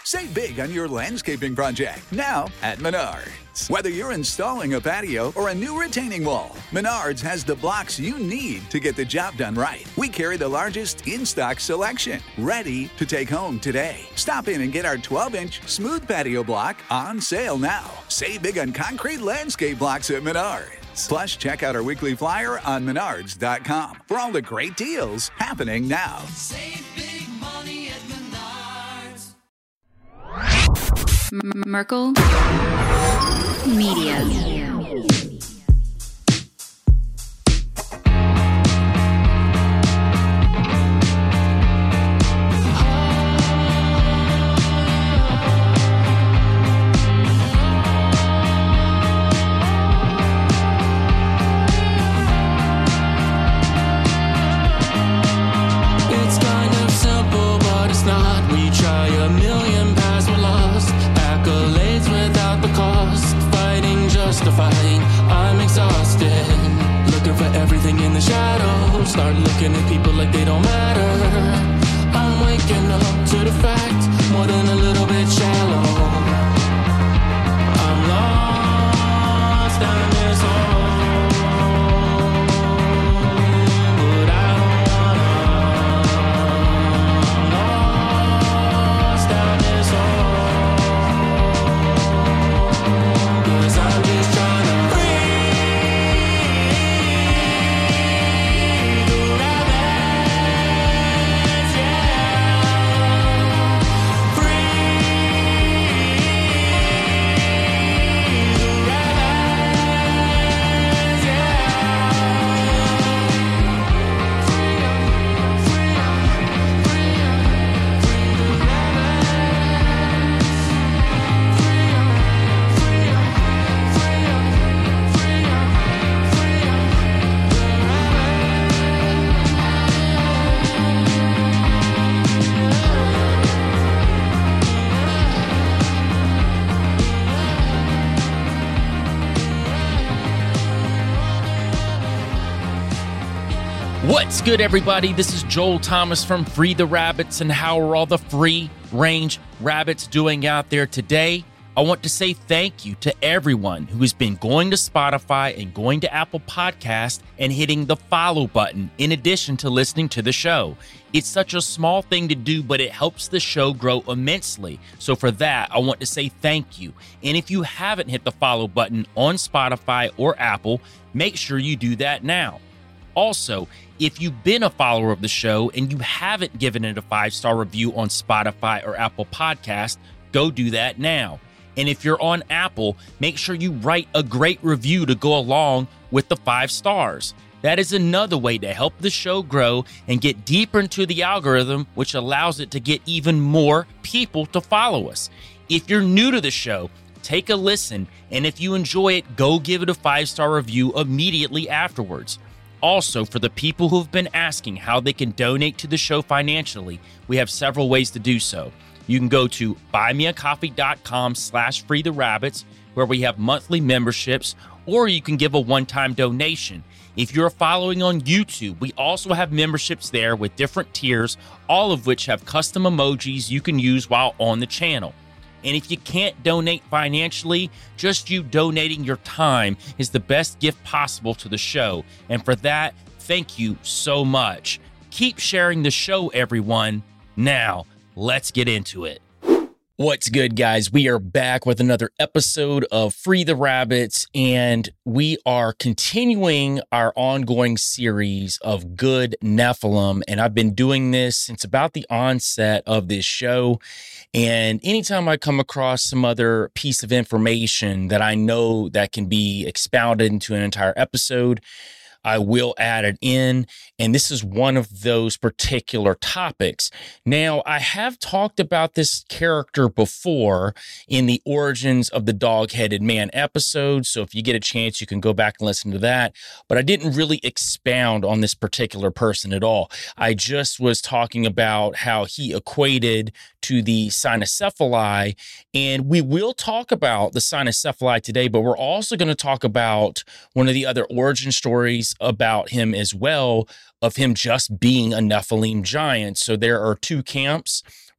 Save big on your landscaping project now at Menards. Whether you're installing a patio or a new retaining wall, Menards has the blocks you need to get the job done right. We carry the largest in-stock selection, ready to take home today. Stop in and get our 12-inch smooth patio block on sale now. Save big on concrete landscape blocks at Menards. Plus, check out our weekly flyer on menards.com for all the great deals happening now. Save big money at Menards. Merkel Media. It's kind of simple, but it's not. We try a million paths, we're lost. Accolades without the cost. Fighting just to fight. I'm exhausted. Looking for everything in the shadows. Start looking at people like they don't matter. I'm waking up to the fact. More than a little bit shallow. I'm lost in this hole. But I don't wanna. Lost in this hole. 'Cause I'm just trying to breathe the rabbits, yeah. Breathe the rabbits, What's good, everybody? This is Joel Thomas from Free the Rabbits, and how are all the free-range rabbits doing out there today? I want to say thank you to everyone who has been going to Spotify and going to Apple Podcast and hitting the follow button in addition to listening to the show. It's such a small thing to do, but it helps the show grow immensely. So for that, I want to say thank you. And if you haven't hit the follow button on Spotify or Apple, make sure you do that now. Also, if you've been a follower of the show and you haven't given it a 5-star review on Spotify or Apple Podcast, go do that now. And if you're on Apple, make sure you write a great review to go along with the 5 stars. That is another way to help the show grow and get deeper into the algorithm, which allows it to get even more people to follow us. If you're new to the show, take a listen, and if you enjoy it, go give it a 5-star review immediately afterwards. Also, for the people who've been asking how they can donate to the show financially, we have several ways to do so. You can go to buymeacoffee.com/freetherabbits, where we have monthly memberships, or you can give a one-time donation. If you're following on YouTube, we also have memberships there with different tiers, all of which have custom emojis you can use while on the channel. And if you can't donate financially, just you donating your time is the best gift possible to the show. And for that, thank you so much. Keep sharing the show, everyone. Now, let's get into it. What's good, guys? We are back with another episode of Free the Rabbits, and we are continuing our ongoing series of Good Nephilim. And I've been doing this since about the onset of this show. And anytime I come across some other piece of information that I know that can be expounded into an entire episode, I will add it in, and this is one of those particular topics. Now, I have talked about this character before in the Origins of the Dog-Headed Man episode, so if you get a chance, you can go back and listen to that, but I didn't really expound on this particular person at all. I just was talking about how he equated to the cynocephali, and we will talk about the cynocephali today, but we're also going to talk about one of the other origin stories about him as well, of him just being a Nephilim giant. So there are two camps.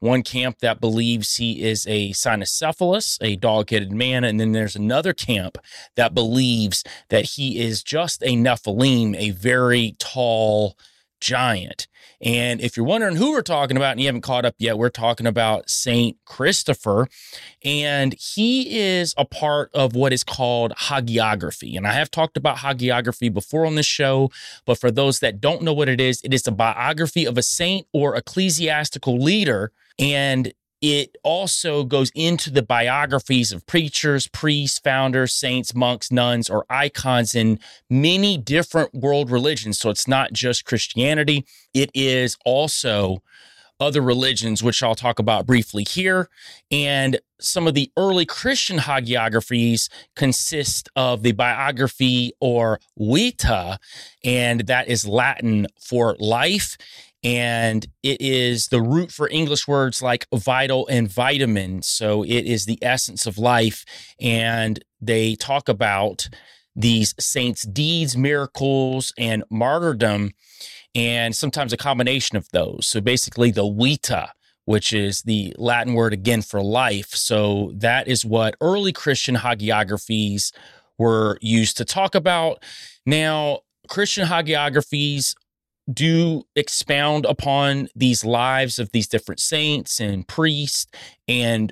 one camp that believes he is a cynocephalus, a dog-headed man, and then there's another camp that believes that he is just a Nephilim, a very tall giant. And if you're wondering who we're talking about and you haven't caught up yet, we're talking about Saint Christopher, and he is a part of what is called hagiography. And I have talked about hagiography before on this show, but for those that don't know what it is a biography of a saint or ecclesiastical leader, and it also goes into the biographies of preachers, priests, founders, saints, monks, nuns, or icons in many different world religions. So it's not just Christianity. It is also other religions, which I'll talk about briefly here. And some of the early Christian hagiographies consist of the biography or vita, and that is Latin for life. And it is the root for English words like vital and vitamin. So it is the essence of life. And they talk about these saints' deeds, miracles, and martyrdom, and sometimes a combination of those. So basically the vita, which is the Latin word again for life. So that is what early Christian hagiographies were used to talk about. Now, Christian hagiographies do expound upon these lives of these different saints and priests and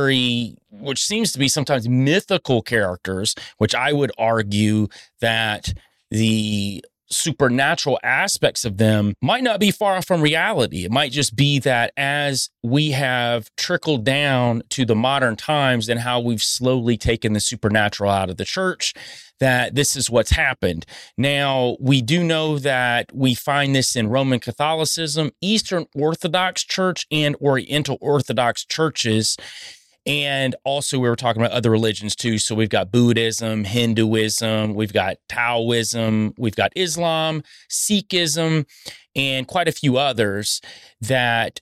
which seems to be sometimes mythical characters, which I would argue that the supernatural aspects of them might not be far from reality. It might just be that as we have trickled down to the modern times and how we've slowly taken the supernatural out of the church, that this is what's happened. Now, we do know that we find this in Roman Catholicism, Eastern Orthodox Church, and Oriental Orthodox churches. And also we were talking about other religions too. So we've got Buddhism, Hinduism, we've got Taoism, we've got Islam, Sikhism, and quite a few others that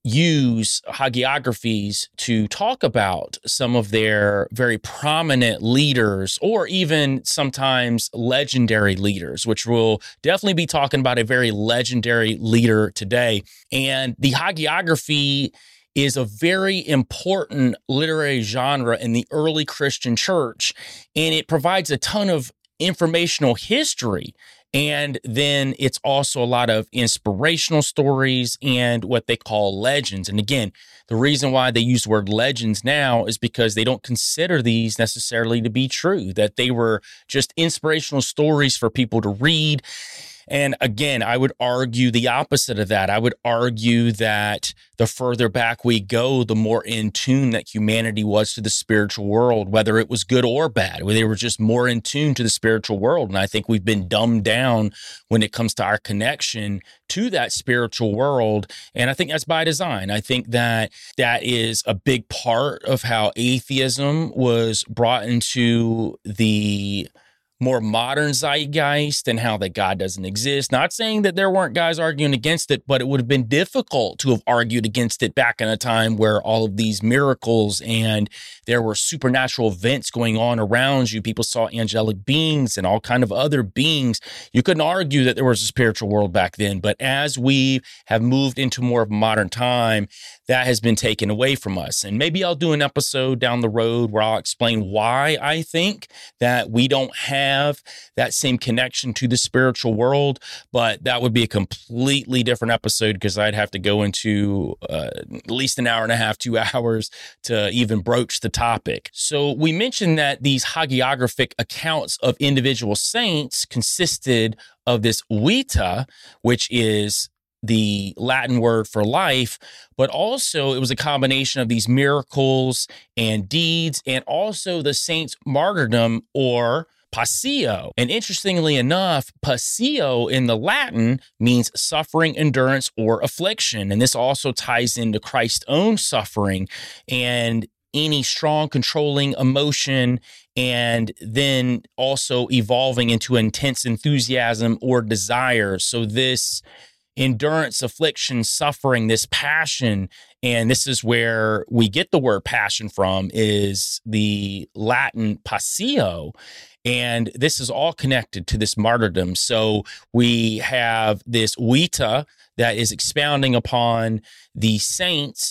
use hagiographies to talk about some of their very prominent leaders or even sometimes legendary leaders, which we'll definitely be talking about a very legendary leader today. And the hagiography is a very important literary genre in the early Christian church, and it provides a ton of informational history. And then it's also a lot of inspirational stories and what they call legends. And again, the reason why they use the word legends now is because they don't consider these necessarily to be true, that they were just inspirational stories for people to read. And again, I would argue the opposite of that. I would argue that the further back we go, the more in tune that humanity was to the spiritual world, whether it was good or bad, where they were just more in tune to the spiritual world. And I think we've been dumbed down when it comes to our connection to that spiritual world. And I think that's by design. I think that that is a big part of how atheism was brought into the more modern zeitgeist and how that God doesn't exist. Not saying that there weren't guys arguing against it, but it would have been difficult to have argued against it back in a time where all of these miracles and there were supernatural events going on around you. People saw angelic beings and all kind of other beings. You couldn't argue that there was a spiritual world back then. But as we have moved into more of a modern time, that has been taken away from us. And maybe I'll do an episode down the road where I'll explain why I think that we don't have that same connection to the spiritual world, but that would be a completely different episode because I'd have to go into at least an hour and a half, 2 hours to even broach the topic. So we mentioned that these hagiographic accounts of individual saints consisted of this vita, which is the Latin word for life, but also it was a combination of these miracles and deeds and also the saint's martyrdom or passio. And interestingly enough, passio in the Latin means suffering, endurance, or affliction. And this also ties into Christ's own suffering and any strong controlling emotion, and then also evolving into intense enthusiasm or desire. So this endurance, affliction, suffering, this passion, and this is where we get the word passion from, is the Latin passio. And this is all connected to this martyrdom. So we have this vita that is expounding upon the saints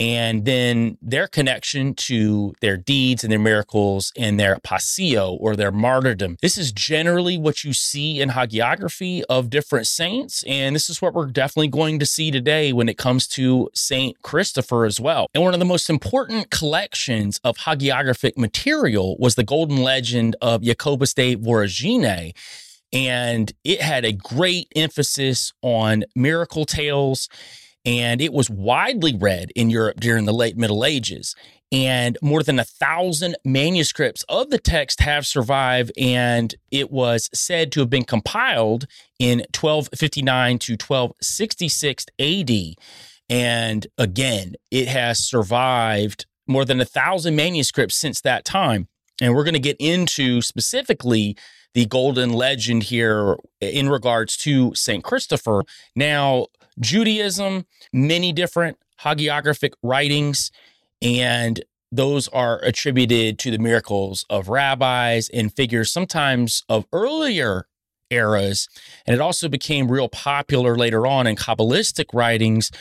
and then their connection to their deeds and their miracles and their passio, or their martyrdom. This is generally what you see in hagiography of different saints, and this is what we're definitely going to see today when it comes to Saint Christopher as well. And one of the most important collections of hagiographic material was the Golden Legend of Jacobus de Voragine, and it had a great emphasis on miracle tales, and it was widely read in Europe during the late Middle Ages. And more than 1,000 manuscripts of the text have survived, and it was said to have been compiled in 1259 to 1266 AD. And again, it has survived more than 1,000 manuscripts since that time. And we're going to get into specifically the Golden Legend here in regards to St. Christopher. Now, Judaism, many different hagiographic writings, and those are attributed to the miracles of rabbis and figures sometimes of earlier eras. And it also became real popular later on in Kabbalistic writings.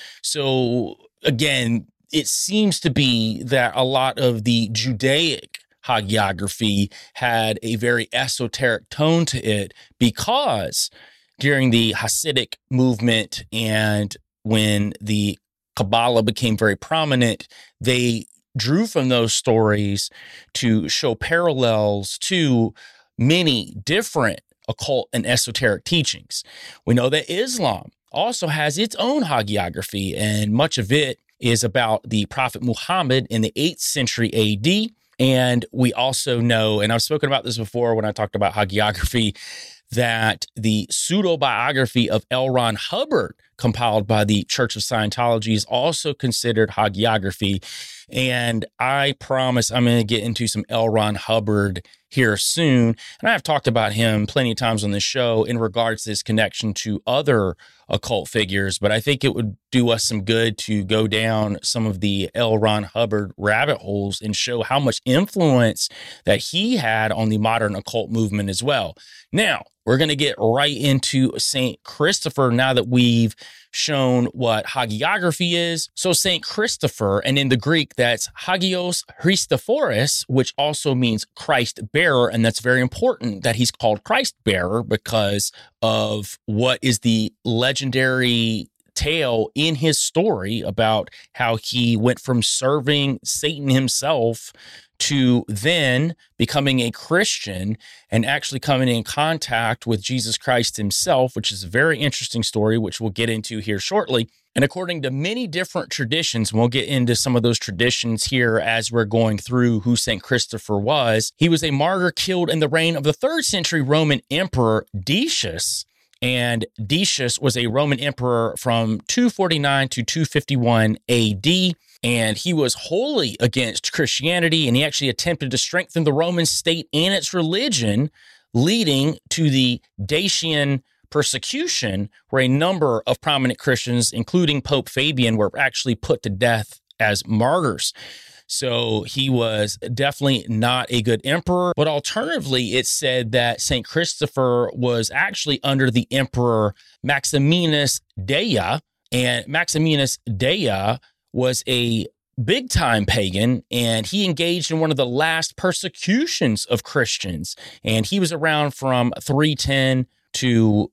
So again, it seems to be that a lot of the Judaic hagiography had a very esoteric tone to it, because during the Hasidic movement and when the Kabbalah became very prominent, they drew from those stories to show parallels to many different occult and esoteric teachings. We know that Islam also has its own hagiography, and much of it is about the Prophet Muhammad in the 8th century AD. And we also know, and I've spoken about this before when I talked about hagiography, that the pseudo-biography of L. Ron Hubbard, compiled by the Church of Scientology, is also considered hagiography. And I promise I'm going to get into some L. Ron Hubbard here soon. And I've talked about him plenty of times on the show in regards to his connection to other occult figures, but I think it would do us some good to go down some of the L. Ron Hubbard rabbit holes and show how much influence that he had on the modern occult movement as well. Now, we're going to get right into St. Christopher now that we've shown what hagiography is. So St. Christopher, and in the Greek, that's Hagios Christophoros, which also means Christ bearer. And that's very important that he's called Christ bearer because of what is the legendary tale in his story about how he went from serving Satan himself to then becoming a Christian and actually coming in contact with Jesus Christ himself, which is a very interesting story, which we'll get into here shortly. And according to many different traditions, we'll get into some of those traditions here as we're going through who St. Christopher was. He was a martyr killed in the reign of the 3rd century Roman Emperor Decius. And Decius was a Roman emperor from 249 to 251 AD. And he was wholly against Christianity, and he actually attempted to strengthen the Roman state and its religion, leading to the Dacian persecution, where a number of prominent Christians, including Pope Fabian, were actually put to death as martyrs. So he was definitely not a good emperor. But alternatively, it's said that St. Christopher was actually under the emperor Maximinus Daia, and Maximinus Daia was a big-time pagan, and he engaged in one of the last persecutions of Christians. And he was around from 310 to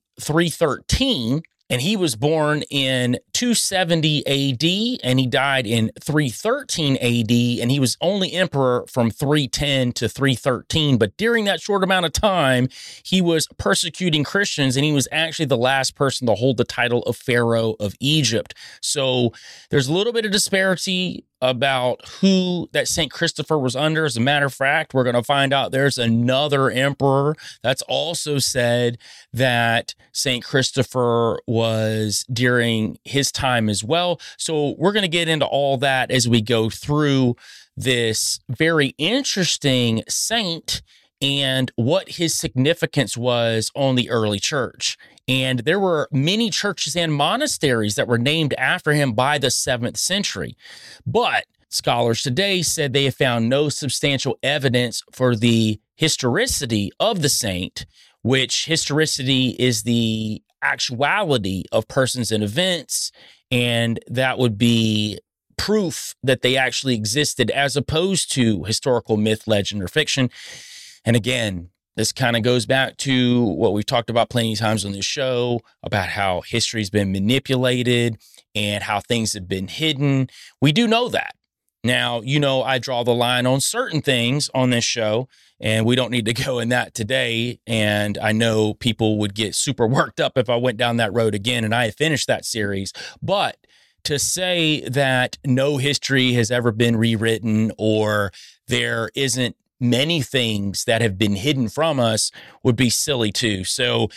313, and he was born in 270 AD, and he died in 313 AD, and he was only emperor from 310 to 313. But during that short amount of time, he was persecuting Christians, and he was actually the last person to hold the title of Pharaoh of Egypt. So there's a little bit of disparity about who that St. Christopher was under. As a matter of fact, we're going to find out there's another emperor that's also said that St. Christopher was during his time as well. So we're going to get into all that as we go through this very interesting saint and what his significance was on the early church. And there were many churches and monasteries that were named after him by the 7th century. But scholars today said they have found no substantial evidence for the historicity of the saint, which historicity is the actuality of persons and events. And that would be proof that they actually existed as opposed to historical myth, legend, or fiction. And again, this kind of goes back to what we've talked about plenty of times on this show about how history's been manipulated and how things have been hidden. We do know that. Now, I draw the line on certain things on this show, and we don't need to go in that today. And I know people would get super worked up if I went down that road again, and I had finished that series. But to say that no history has ever been rewritten or there isn't many things that have been hidden from us would be silly too. So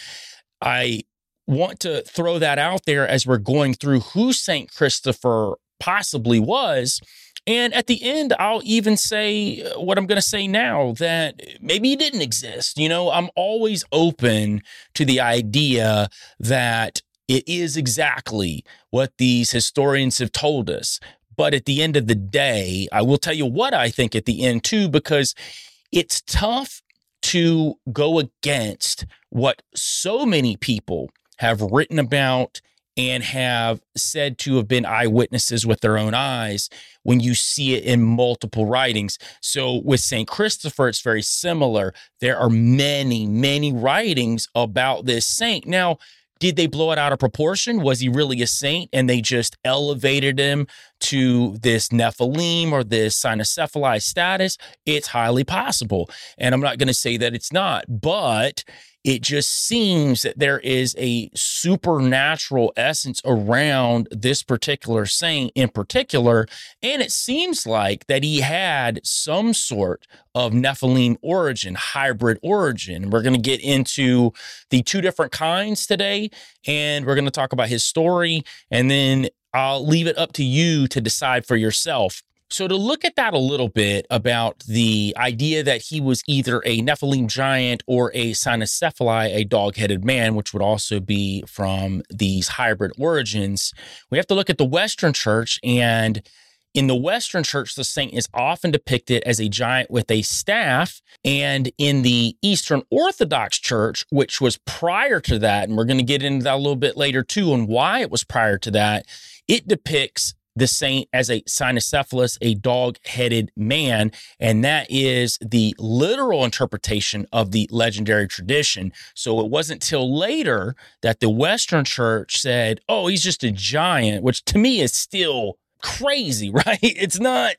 I want to throw that out there as we're going through who St. Christopher possibly was. And at the end, I'll even say what I'm going to say now, that maybe he didn't exist. I'm always open to the idea that it is exactly what these historians have told us. But at the end of the day, I will tell you what I think at the end too, because it's tough to go against what so many people have written about and have said to have been eyewitnesses with their own eyes when you see it in multiple writings. So with St. Christopher, it's very similar. There are many, many writings about this saint. Now, did they blow it out of proportion? Was he really a saint and they just elevated him to this Nephilim or this cynocephaly status? It's highly possible. And I'm not going to say that it's not, but it just seems that there is a supernatural essence around this particular saint in particular. And it seems like that he had some sort of Nephilim origin, hybrid origin. We're going to get into the two different kinds today, and we're going to talk about his story, and then I'll leave it up to you to decide for yourself. So to look at that a little bit about the idea that he was either a Nephilim giant or a cynocephaly, a dog-headed man, which would also be from these hybrid origins, we have to look at the Western Church. And in the Western Church, the saint is often depicted as a giant with a staff. And in the Eastern Orthodox Church, which was prior to that, and we're going to get into that a little bit later too, and why it was prior to that, it depicts the saint as a cynocephalus, a dog-headed man, and that is the literal interpretation of the legendary tradition. So it wasn't till later that the Western Church said, oh, he's just a giant, which to me is still crazy, right? It's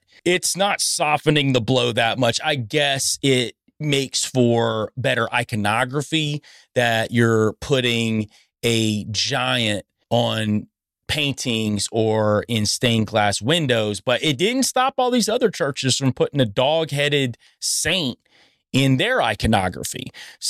not softening the blow that much. I guess it makes for better iconography that you're putting a giant on paintings or in stained glass windows, but it didn't stop all these other churches from putting a dog-headed saint in their iconography.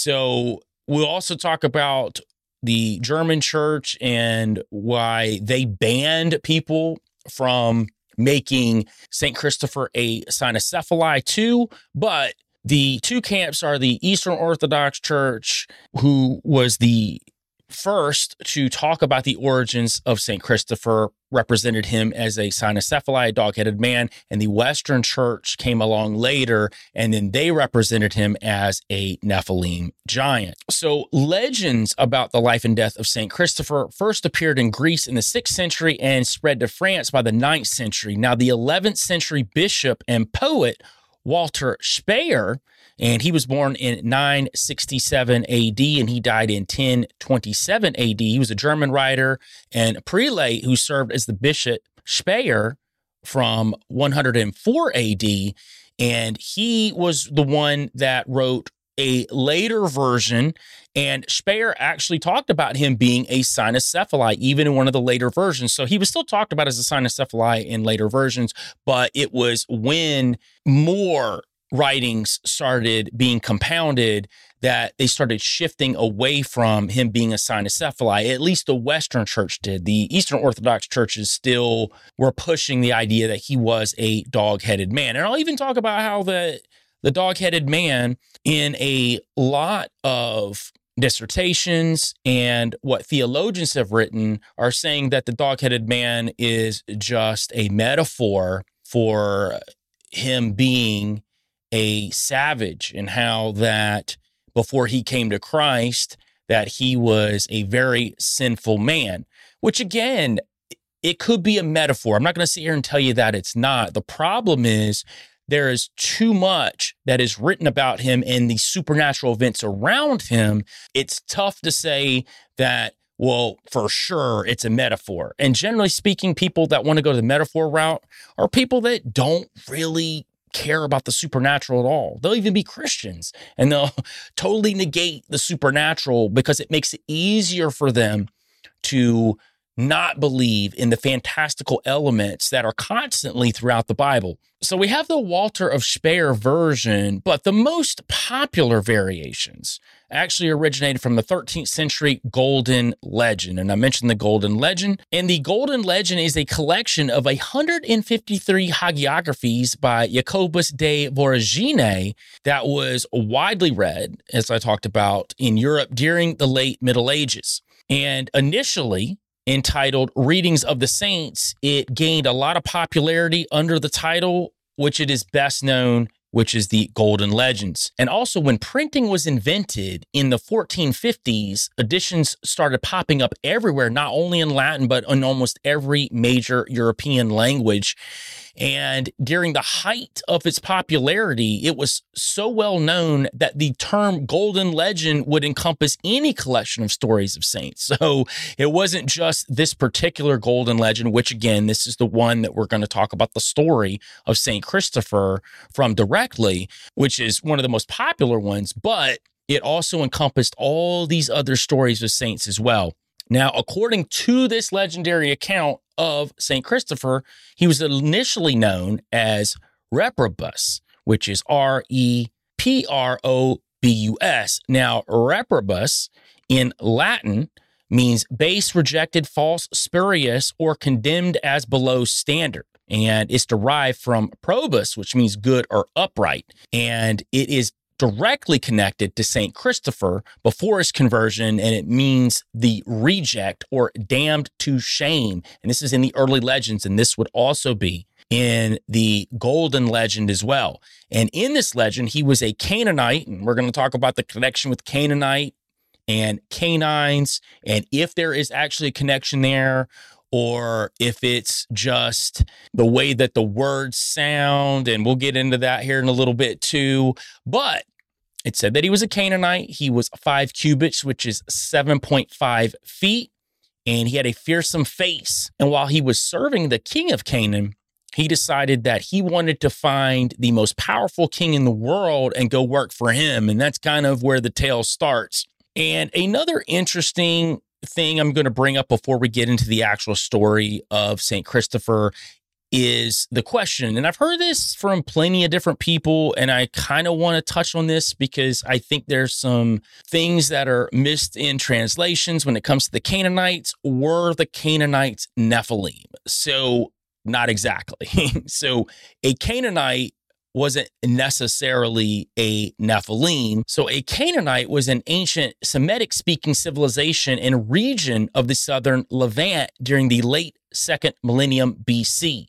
So we'll also talk about the German church and why they banned people from making St. Christopher a cynocephaly too. But the two camps are the Eastern Orthodox Church, who was the first to talk about the origins of St. Christopher, represented him as a cynocephaly, a dog-headed man, and the Western Church came along later, and then they represented him as a Nephilim giant. So legends about the life and death of St. Christopher first appeared in Greece in the 6th century and spread to France by the 9th century. Now, the 11th century bishop and poet Walter Speyer, and he was born in 967 AD and he died in 1027 AD. He was a German writer and prelate who served as the bishop Speyer from 104 AD, and he was the one that wrote a later version, and Speyer actually talked about him being a cynocephaly, even in one of the later versions. So he was still talked about as a cynocephaly in later versions, but it was when more writings started being compounded that they started shifting away from him being a cynocephaly. At least the Western Church did. The Eastern Orthodox churches still were pushing the idea that he was a dog-headed man. And I'll even talk about how the dog-headed man, in a lot of dissertations and what theologians have written, are saying that the dog-headed man is just a metaphor for him being a savage, and how that before he came to Christ, that he was a very sinful man, which again, it could be a metaphor. I'm not going to sit here and tell you that it's not. The problem is there is too much that is written about him and the supernatural events around him. It's tough to say that, well, for sure, it's a metaphor. And generally speaking, people that want to go the metaphor route are people that don't really care about the supernatural at all. They'll even be Christians and they'll totally negate the supernatural because it makes it easier for them to not believe in the fantastical elements that are constantly throughout the Bible. So we have the Walter of Speyer version, but the most popular variations actually originated from the 13th century Golden Legend. And I mentioned the Golden Legend. And the Golden Legend is a collection of 153 hagiographies by Jacobus de Voragine that was widely read, as I talked about, in Europe during the late Middle Ages. And initially, entitled Readings of the Saints, it gained a lot of popularity under the title, which it is best known, which is the Golden Legends. And also when printing was invented in the 1450s, editions started popping up everywhere, not only in Latin, but in almost every major European language. And during the height of its popularity, it was so well known that the term Golden Legend would encompass any collection of stories of saints. So it wasn't just this particular Golden Legend, which again, this is the one that we're going to talk about the story of St. Christopher from directly, which is one of the most popular ones, but it also encompassed all these other stories of saints as well. Now, according to this legendary account of St. Christopher, he was initially known as Reprobus, which is Reprobus. Now, Reprobus in Latin means base, rejected, false, spurious, or condemned as below standard. And it's derived from probus, which means good or upright. And it is directly connected to St. Christopher before his conversion, and it means the reject or damned to shame. And this is in the early legends, and this would also be in the Golden Legend as well. And in this legend, he was a Canaanite, and we're going to talk about the connection with Canaanite and canines, and if there is actually a connection there, or if it's just the way that the words sound, and we'll get into that here in a little bit too. But it said that he was a Canaanite. He was 5 cubits, which is 7.5 feet, and he had a fearsome face. And while he was serving the king of Canaan, he decided that he wanted to find the most powerful king in the world and go work for him. And that's kind of where the tale starts. And another interesting thing I'm going to bring up before we get into the actual story of St. Christopher is the question, and I've heard this from plenty of different people, and I kind of want to touch on this because I think there's some things that are missed in translations when it comes to the Canaanites. Were the Canaanites Nephilim? So not exactly. So a Canaanite wasn't necessarily a Nephilim. So a Canaanite was an ancient Semitic-speaking civilization in a region of the southern Levant during the late 2nd millennium BC.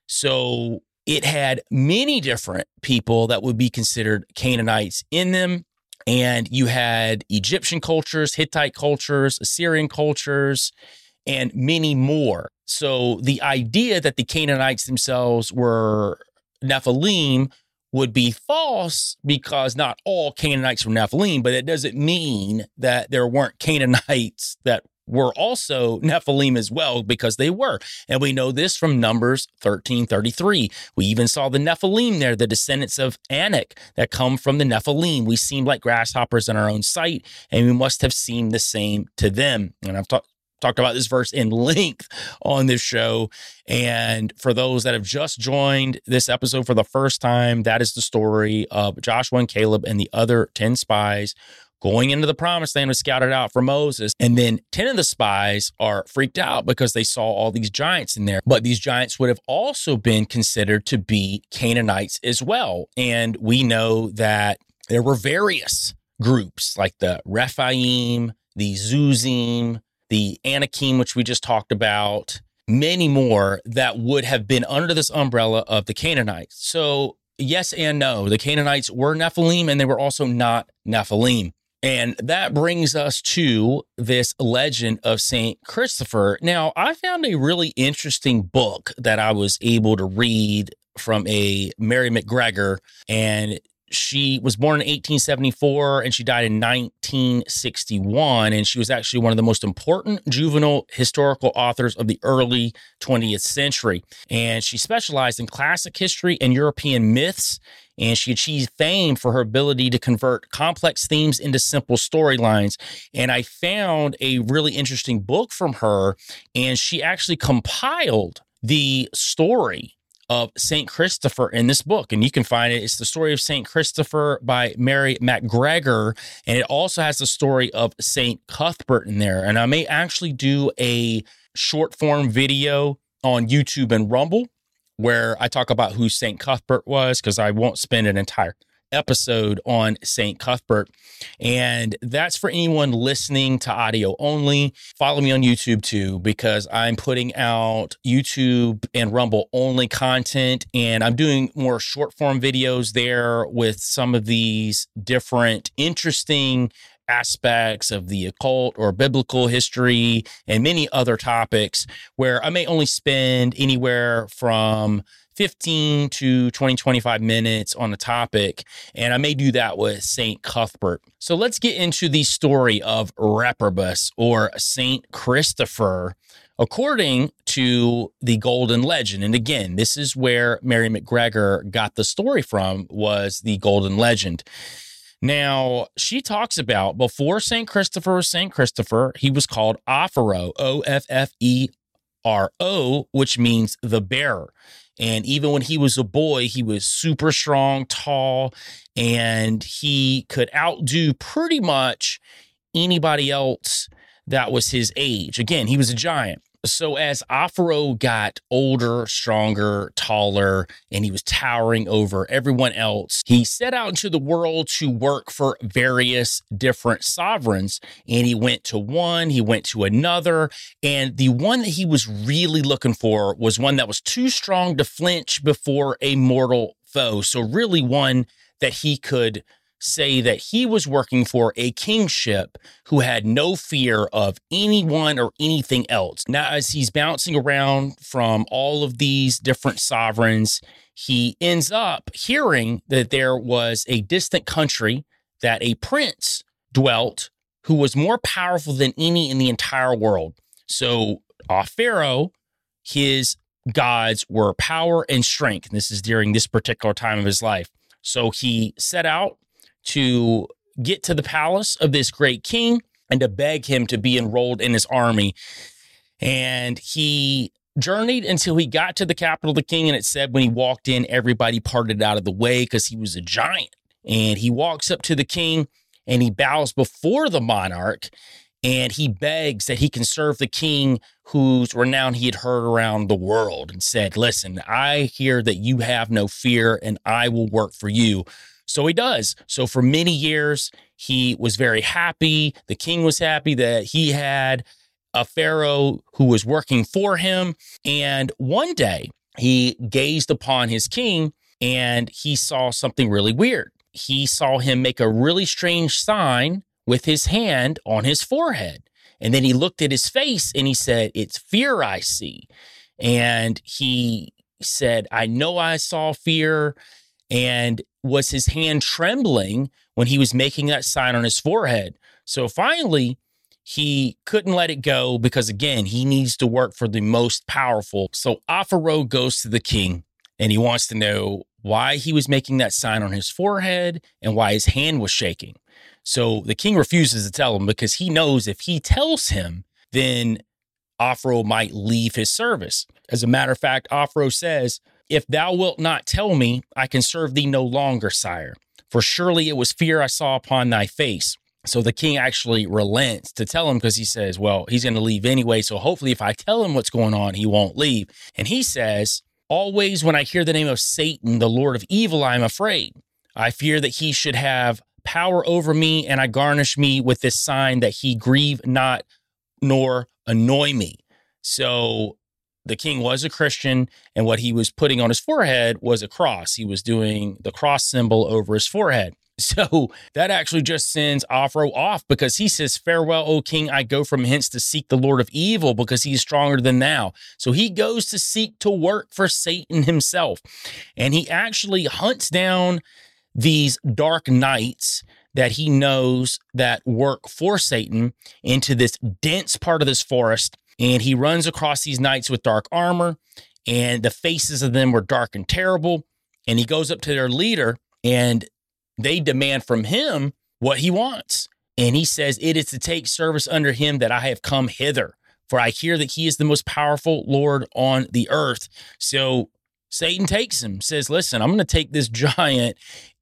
So it had many different people that would be considered Canaanites in them. And you had Egyptian cultures, Hittite cultures, Assyrian cultures, and many more. So the idea that the Canaanites themselves were Nephilim would be false because not all Canaanites were Nephilim, but it doesn't mean that there weren't Canaanites that were also Nephilim as well, because they were. And we know this from Numbers 13:33. We even saw the Nephilim there, the descendants of Anak that come from the Nephilim. We seemed like grasshoppers in our own sight, and we must have seemed the same to them. And I've talked about this verse in length on this show. And for those that have just joined this episode for the first time, that is the story of Joshua and Caleb and the other 10 spies going into the promised land was scouted out for Moses. And then 10 of the spies are freaked out because they saw all these giants in there. But these giants would have also been considered to be Canaanites as well. And we know that there were various groups like the Rephaim, the Zuzim, the Anakim, which we just talked about, many more that would have been under this umbrella of the Canaanites. So yes and no, the Canaanites were Nephilim and they were also not Nephilim. And that brings us to this legend of St. Christopher. Now, I found a really interesting book that I was able to read from a Mary McGregor, and she was born in 1874 and she died in 1961. And she was actually one of the most important juvenile historical authors of the early 20th century. And she specialized in classic history and European myths. And she achieved fame for her ability to convert complex themes into simple storylines. And I found a really interesting book from her, and she actually compiled the story of St. Christopher in this book. And you can find it. It's the story of St. Christopher by Mary McGregor. And it also has the story of St. Cuthbert in there. And I may actually do a short form video on YouTube and Rumble where I talk about who St. Cuthbert was, because I won't spend an entire episode on St. Cuthbert. And that's for anyone listening to audio only. Follow me on YouTube too, because I'm putting out YouTube and Rumble only content, and I'm doing more short form videos there with some of these different interesting aspects of the occult or biblical history and many other topics where I may only spend anywhere from 15 to 25 minutes on a topic. And I may do that with St. Cuthbert. So let's get into the story of Reprobus, or St. Christopher, according to the Golden Legend. And again, this is where Mary McGregor got the story from, was the Golden Legend. Now, she talks about before St. Christopher was St. Christopher, he was called Offero, Offero, which means the bearer. And even when he was a boy, he was super strong, tall, and he could outdo pretty much anybody else that was his age. Again, he was a giant. So as Offero got older, stronger, taller, and he was towering over everyone else, he set out into the world to work for various different sovereigns. And he went to one, he went to another. And the one that he was really looking for was one that was too strong to flinch before a mortal foe. So really one that he could say that he was working for a kingship who had no fear of anyone or anything else. Now, as he's bouncing around from all of these different sovereigns, he ends up hearing that there was a distant country that a prince dwelt who was more powerful than any in the entire world. So Pharaoh, his gods were power and strength. And this is during this particular time of his life. So he set out to get to the palace of this great king and to beg him to be enrolled in his army. And he journeyed until he got to the capital of the king. And it said when he walked in, everybody parted out of the way because he was a giant. And he walks up to the king and he bows before the monarch. And he begs that he can serve the king whose renown he had heard around the world, and said, listen, I hear that you have no fear and I will work for you. So he does. So for many years, he was very happy. The king was happy that he had a pharaoh who was working for him. And one day he gazed upon his king and he saw something really weird. He saw him make a really strange sign with his hand on his forehead. And then he looked at his face and he said, it's fear I see. And he said, I know I saw fear. And was his hand trembling when he was making that sign on his forehead? So finally, he couldn't let it go because, again, he needs to work for the most powerful. So Offero goes to the king and he wants to know why he was making that sign on his forehead and why his hand was shaking. So the king refuses to tell him because he knows if he tells him, then Offero might leave his service. As a matter of fact, Offero says, if thou wilt not tell me, I can serve thee no longer, sire. For surely it was fear I saw upon thy face. So the king actually relents to tell him because he says, well, he's going to leave anyway. So hopefully if I tell him what's going on, he won't leave. And he says, always when I hear the name of Satan, the Lord of evil, I am afraid. I fear that he should have power over me, and I garnish me with this sign that he grieve not nor annoy me. So the king was a Christian, and what he was putting on his forehead was a cross. He was doing the cross symbol over his forehead. So that actually just sends Ophro off because he says, "Farewell, O king, I go from hence to seek the Lord of evil because he is stronger than thou." So he goes to seek to work for Satan himself. And he actually hunts down these dark knights that he knows that work for Satan into this dense part of this forest. And he runs across these knights with dark armor, and the faces of them were dark and terrible. And he goes up to their leader, and they demand from him what he wants. And he says, "It is to take service under him that I have come hither, for I hear that he is the most powerful Lord on the earth." So Satan takes him, says, "Listen, I'm going to take this giant,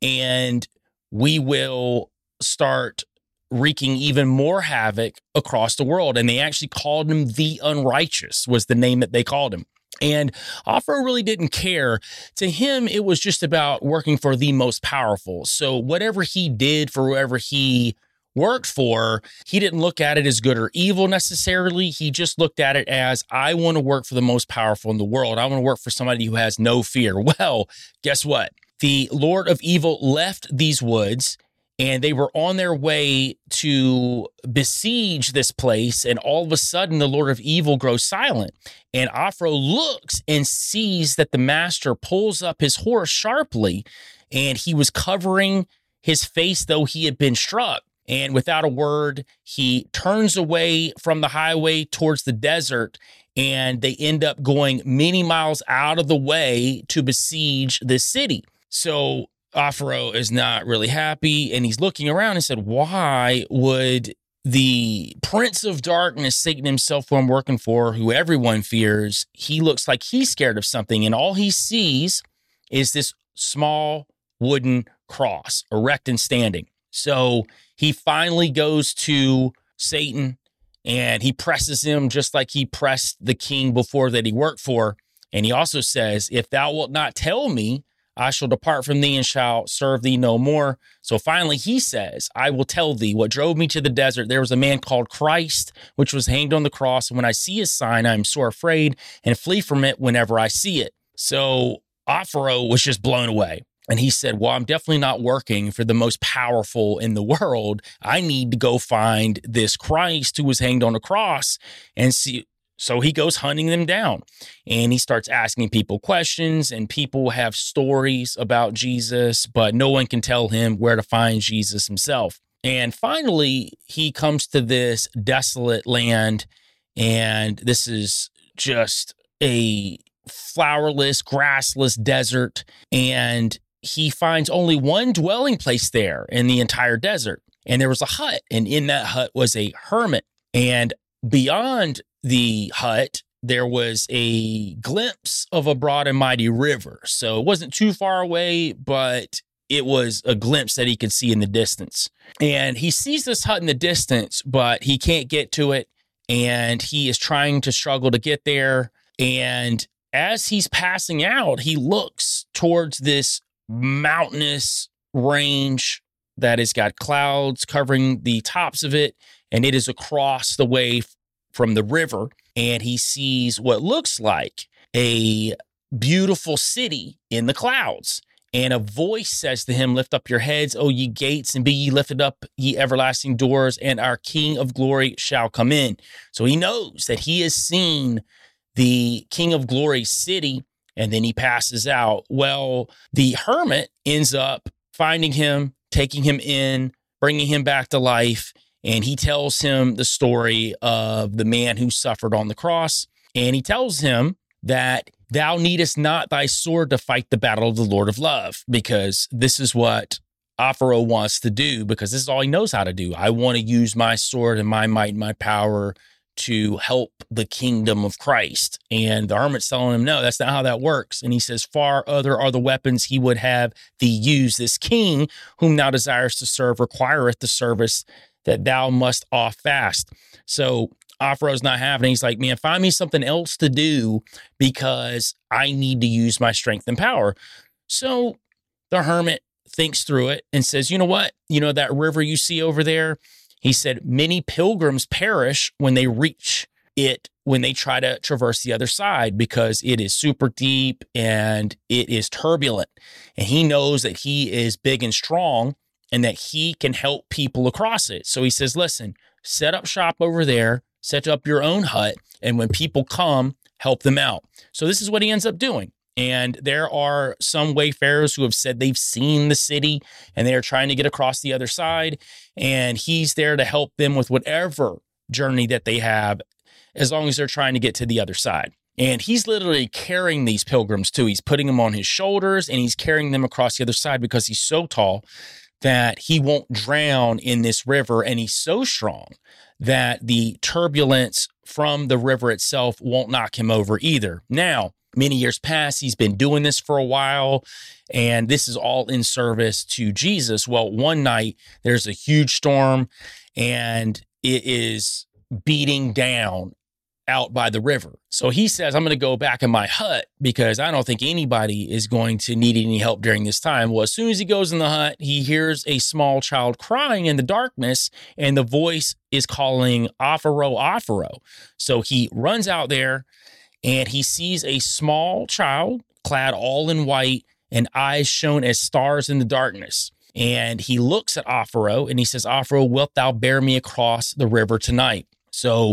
and we will start wreaking even more havoc across the world." And they actually called him the Unrighteous, was the name that they called him. And Ophro really didn't care. To him, it was just about working for the most powerful. So whatever he did for whoever he worked for, he didn't look at it as good or evil necessarily. He just looked at it as, I want to work for the most powerful in the world. I want to work for somebody who has no fear. Well, guess what? The Lord of Evil left these woods, and they were on their way to besiege this place. And all of a sudden, the Lord of Evil grows silent. And Ophro looks and sees that the master pulls up his horse sharply, and he was covering his face though he had been struck. And without a word, he turns away from the highway towards the desert, and they end up going many miles out of the way to besiege this city. So Ophro is not really happy, and he's looking around and said, why would the Prince of Darkness, Satan himself, who I'm working for, who everyone fears, he looks like he's scared of something, and all he sees is this small wooden cross, erect and standing. So he finally goes to Satan, and he presses him just like he pressed the king before that he worked for. And he also says, if thou wilt not tell me, I shall depart from thee and shall serve thee no more. So finally he says, I will tell thee what drove me to the desert. There was a man called Christ, which was hanged on the cross. And when I see his sign, I am sore afraid and flee from it whenever I see it. So Ophro was just blown away. And he said, well, I'm definitely not working for the most powerful in the world. I need to go find this Christ who was hanged on a cross and see. So he goes hunting them down, and he starts asking people questions, and people have stories about Jesus, but no one can tell him where to find Jesus himself. And finally, he comes to this desolate land, and this is just a flowerless, grassless desert, and he finds only one dwelling place there in the entire desert. And there was a hut, and in that hut was a hermit. And beyond the hut, there was a glimpse of a broad and mighty river. So it wasn't too far away, but it was a glimpse that he could see in the distance. And he sees this hut in the distance, but he can't get to it. And he is trying to struggle to get there. And as he's passing out, he looks towards this mountainous range that has got clouds covering the tops of it, and it is across the way from the river. And he sees what looks like a beautiful city in the clouds. And a voice says to him, lift up your heads, O ye gates, and be ye lifted up, ye everlasting doors, and our King of glory shall come in. So he knows that he has seen the King of glory city, and then he passes out. Well, the hermit ends up finding him, taking him in, bringing him back to life. And he tells him the story of the man who suffered on the cross. And he tells him that thou needest not thy sword to fight the battle of the Lord of love, because this is what Ophro wants to do, because this is all he knows how to do. I want to use my sword and my might and my power to help the kingdom of Christ. And the hermit's telling him, no, that's not how that works. And he says, far other are the weapons he would have thee use. This king whom thou desirest to serve requireth the service that thou must off fast. So Ophro's not having it. He's like, man, find me something else to do, because I need to use my strength and power. So the hermit thinks through it and says, you know what? You know that river you see over there? He said, many pilgrims perish when they reach it, when they try to traverse the other side, because it is super deep and it is turbulent. And he knows that he is big and strong, and that he can help people across it. So he says, listen, set up shop over there, set up your own hut, and when people come, help them out. So this is what he ends up doing. And there are some wayfarers who have said they've seen the city and they are trying to get across the other side. And he's there to help them with whatever journey that they have, as long as they're trying to get to the other side. And he's literally carrying these pilgrims too. He's putting them on his shoulders and he's carrying them across the other side because he's so tall that he won't drown in this river. And he's so strong that the turbulence from the river itself won't knock him over either. Now, many years past, he's been doing this for a while, and this is all in service to Jesus. Well, one night there's a huge storm and it is beating down out by the river. So he says, I'm going to go back in my hut because I don't think anybody is going to need any help during this time. Well, as soon as he goes in the hut, he hears a small child crying in the darkness, and the voice is calling, Apharo, Apharo. So he runs out there and he sees a small child clad all in white and eyes shone as stars in the darkness. And he looks at Apharo and he says, Apharo, wilt thou bear me across the river tonight? So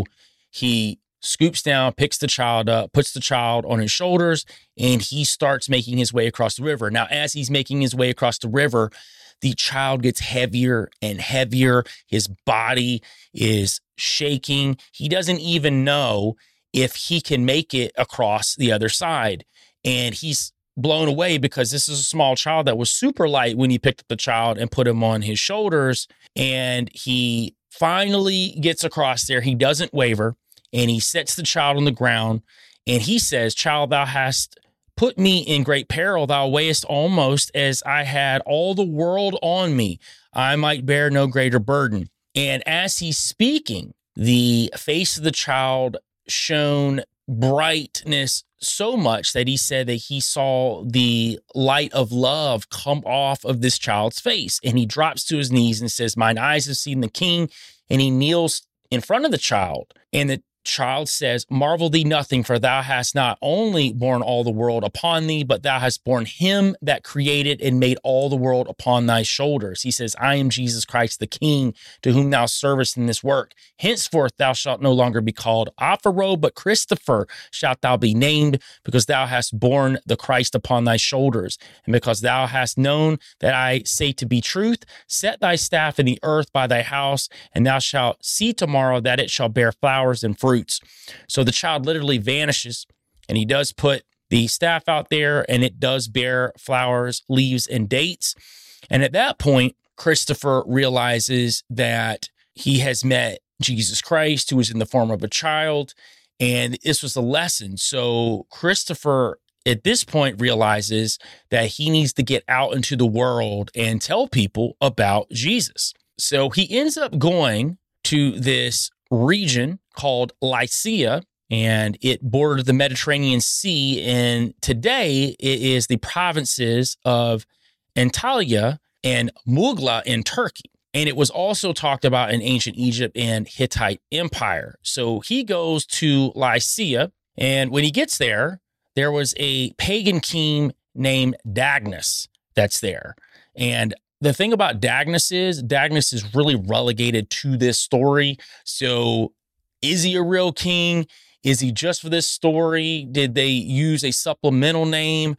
he scoops down, picks the child up, puts the child on his shoulders, and he starts making his way across the river. Now, as he's making his way across the river, the child gets heavier and heavier. His body is shaking. He doesn't even know if he can make it across the other side. And he's blown away because this is a small child that was super light when he picked up the child and put him on his shoulders. And he finally gets across there. He doesn't waver. And he sets the child on the ground, and he says, Child, thou hast put me in great peril. Thou weighest almost as I had all the world on me. I might bear no greater burden. And as he's speaking, the face of the child shone brightness so much that he said that he saw the light of love come off of this child's face. And he drops to his knees and says, Mine eyes have seen the King. And he kneels in front of the child. And the child says, Marvel thee nothing, for thou hast not only borne all the world upon thee, but thou hast borne him that created and made all the world upon thy shoulders. He says, I am Jesus Christ, the King, to whom thou servest in this work. Henceforth thou shalt no longer be called Apharo, but Christopher shalt thou be named, because thou hast borne the Christ upon thy shoulders. And because thou hast known that I say to be truth, set thy staff in the earth by thy house, and thou shalt see tomorrow that it shall bear flowers and fruit. So the child literally vanishes, and he does put the staff out there, and it does bear flowers, leaves, and dates. And at that point, Christopher realizes that he has met Jesus Christ, who is in the form of a child, and this was a lesson. So Christopher, at this point, realizes that he needs to get out into the world and tell people about Jesus. So he ends up going to this region called Lycia, and it bordered the Mediterranean Sea. And today it is the provinces of Antalya and Mughla in Turkey. And it was also talked about in ancient Egypt and Hittite Empire. So he goes to Lycia, and when he gets there, there was a pagan king named Dagnus that's there. And the thing about Dagnus is really relegated to this story. So is he a real king? Is he just for this story? Did they use a supplemental name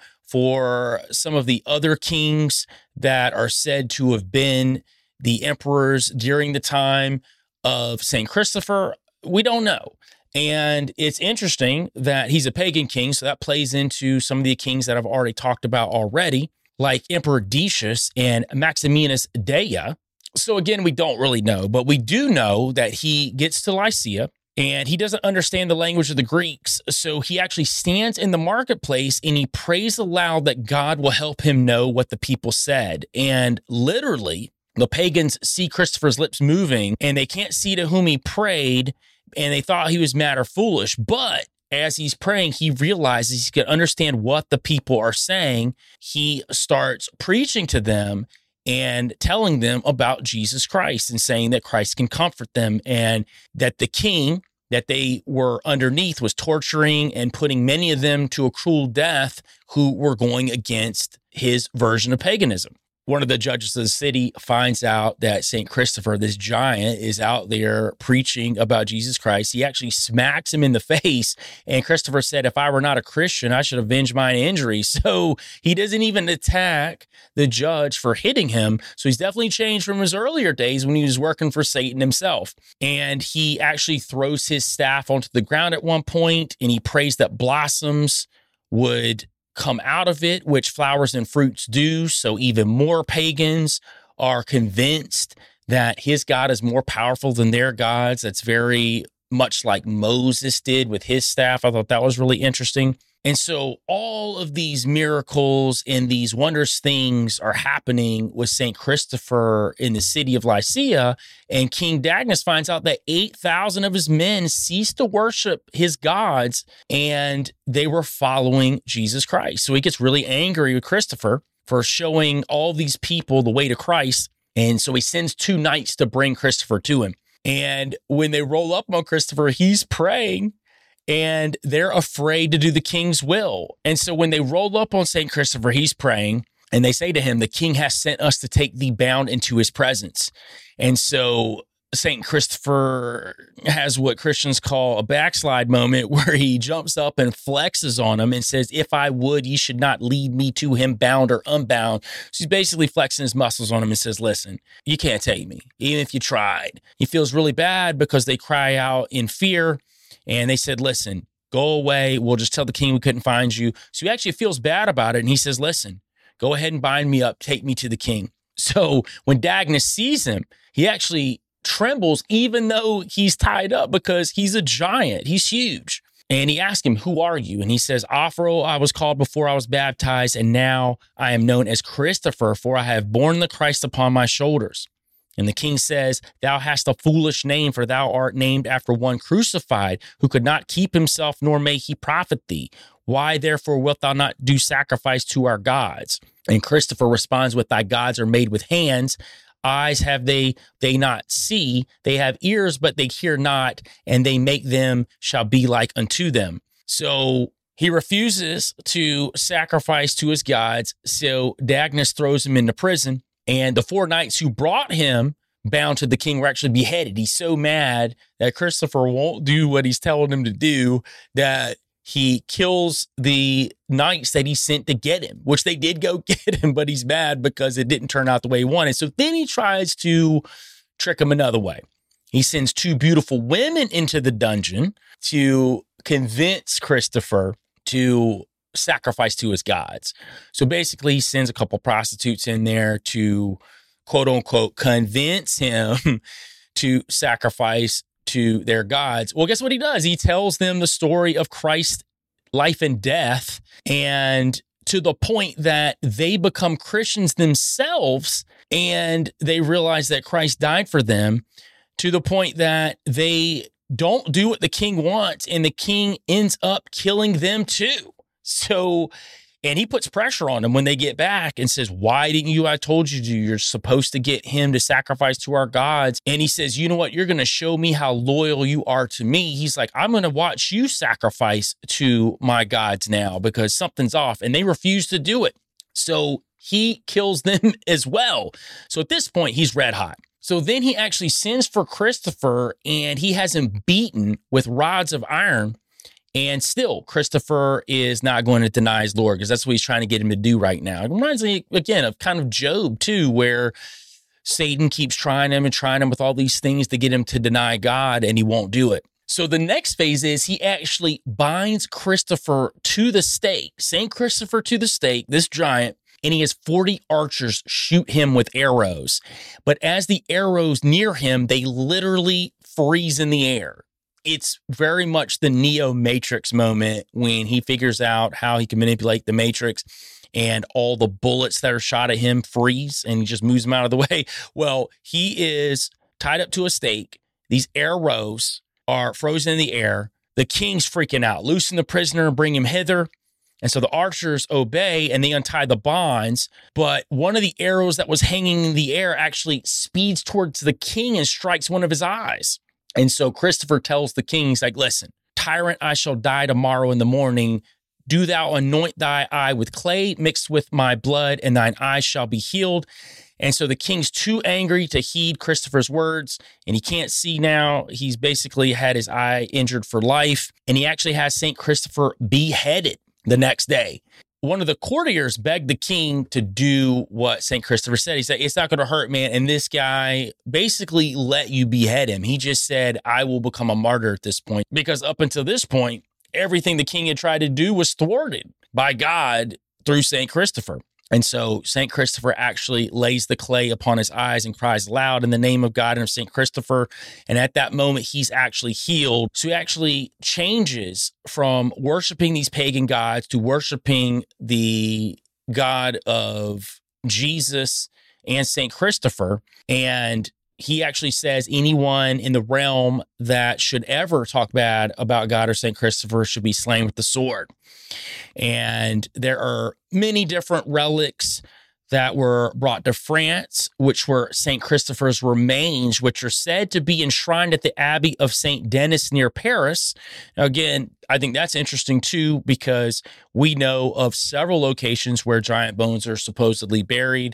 for some of the other kings that are said to have been the emperors during the time of St. Christopher? We don't know. And it's interesting that he's a pagan king, so that plays into some of the kings that I've already talked about already, like Emperor Decius and Maximinus Daia. So again, we don't really know, but we do know that he gets to Lycia and he doesn't understand the language of the Greeks. So he actually stands in the marketplace and he prays aloud that God will help him know what the people said. And literally, the pagans see Christopher's lips moving and they can't see to whom he prayed, and they thought he was mad or foolish. But as he's praying, he realizes he can understand what the people are saying. He starts preaching to them and telling them about Jesus Christ and saying that Christ can comfort them, and that the king that they were underneath was torturing and putting many of them to a cruel death who were going against his version of paganism. one of the judges of the city finds out that St. Christopher, this giant, is out there preaching about Jesus Christ. He actually smacks him in the face. And Christopher said, if I were not a Christian, I should avenge my injury. So he doesn't even attack the judge for hitting him. So he's definitely changed from his earlier days when he was working for Satan himself. And he actually throws his staff onto the ground at one point, and he prays that blossoms would come out of it, which flowers and fruits do. So even more pagans are convinced that his God is more powerful than their gods. That's very much like Moses did with his staff. I thought that was really interesting. And so all of these miracles and these wondrous things are happening with St. Christopher in the city of Lycia. And King Dagnes finds out that 8,000 of his men ceased to worship his gods, and they were following Jesus Christ. So he gets really angry with Christopher for showing all these people the way to Christ. And so he sends 2 knights to bring Christopher to him. And when they roll up on Christopher, he's praying, and they're afraid to do the king's will. And so when they roll up on St. Christopher, he's praying, and they say to him, the king has sent us to take thee bound into his presence. And so St. Christopher has what Christians call a backslide moment, where he jumps up and flexes on him and says, if I would, ye should not lead me to him bound or unbound. So he's basically flexing his muscles on him and says, listen, you can't take me, even if you tried. He feels really bad because they cry out in fear. And they said, listen, go away. We'll just tell the king we couldn't find you. So he actually feels bad about it. And he says, listen, go ahead and bind me up. Take me to the king. So when Dagnes sees him, he actually trembles, even though he's tied up, because he's a giant. He's huge. And he asked him, who are you? And he says, Aphro, I was called before I was baptized, and now I am known as Christopher, for I have borne the Christ upon my shoulders. And the king says, thou hast a foolish name, for thou art named after one crucified, who could not keep himself, nor may he profit thee. Why therefore wilt thou not do sacrifice to our gods? And Christopher responds with, thy gods are made with hands. Eyes have they not see. They have ears, but they hear not, and they make them shall be like unto them. So he refuses to sacrifice to his gods. So Dagnes throws him into prison. And the 4 knights who brought him bound to the king were actually beheaded. He's so mad that Christopher won't do what he's telling him to do that he kills the knights that he sent to get him, which they did go get him, but he's mad because it didn't turn out the way he wanted. So then he tries to trick him another way. He sends 2 beautiful women into the dungeon to convince Christopher to sacrifice to his gods. So basically he sends a couple prostitutes in there to quote unquote convince him to sacrifice to their gods. Well, guess what he does? He tells them the story of Christ's life and death, and to the point that they become Christians themselves, and they realize that Christ died for them, to the point that they don't do what the king wants, and the king ends up killing them too. So, and he puts pressure on them when they get back and says, why didn't you? I told you to. You're supposed to get him to sacrifice to our gods. And he says, you know what? You're going to show me how loyal you are to me. He's like, I'm going to watch you sacrifice to my gods now because something's off. And they refuse to do it. So he kills them as well. So at this point, he's red hot. So then he actually sends for Christopher, and he has him beaten with rods of iron. And still, Christopher is not going to deny his Lord, because that's what he's trying to get him to do right now. It reminds me, again, of kind of Job, too, where Satan keeps trying him with all these things to get him to deny God, and he won't do it. So the next phase is he actually binds Christopher to the stake, St. Christopher to the stake, this giant, and he has 40 archers shoot him with arrows. But as the arrows near him, they literally freeze in the air. It's very much the Neo Matrix moment when he figures out how he can manipulate the Matrix, and all the bullets that are shot at him freeze and he just moves them out of the way. Well, he is tied up to a stake. These arrows are frozen in the air. The king's freaking out. Loosen the prisoner and bring him hither. And so the archers obey and they untie the bonds. But one of the arrows that was hanging in the air actually speeds towards the king and strikes one of his eyes. And so Christopher tells the king, he's like, listen, tyrant, I shall die tomorrow in the morning. Do thou anoint thy eye with clay mixed with my blood, and thine eyes shall be healed. And so the king's too angry to heed Christopher's words, and he can't see now. He's basically had his eye injured for life, and he actually has St. Christopher beheaded the next day. One of the courtiers begged the king to do what St. Christopher said. He said, it's not going to hurt, man. And this guy basically let you behead him. He just said, I will become a martyr at this point, because up until this point, everything the king had tried to do was thwarted by God through St. Christopher. And so St. Christopher actually lays the clay upon his eyes and cries loud in the name of God and of St. Christopher. And at that moment, he's actually healed. So he actually changes from worshiping these pagan gods to worshiping the God of Jesus and St. Christopher. And he actually says anyone in the realm that should ever talk bad about God or St. Christopher should be slain with the sword. And there are many different relics that were brought to France, which were St. Christopher's remains, which are said to be enshrined at the Abbey of St. Denis near Paris. Now, again, I think that's interesting too, because we know of several locations where giant bones are supposedly buried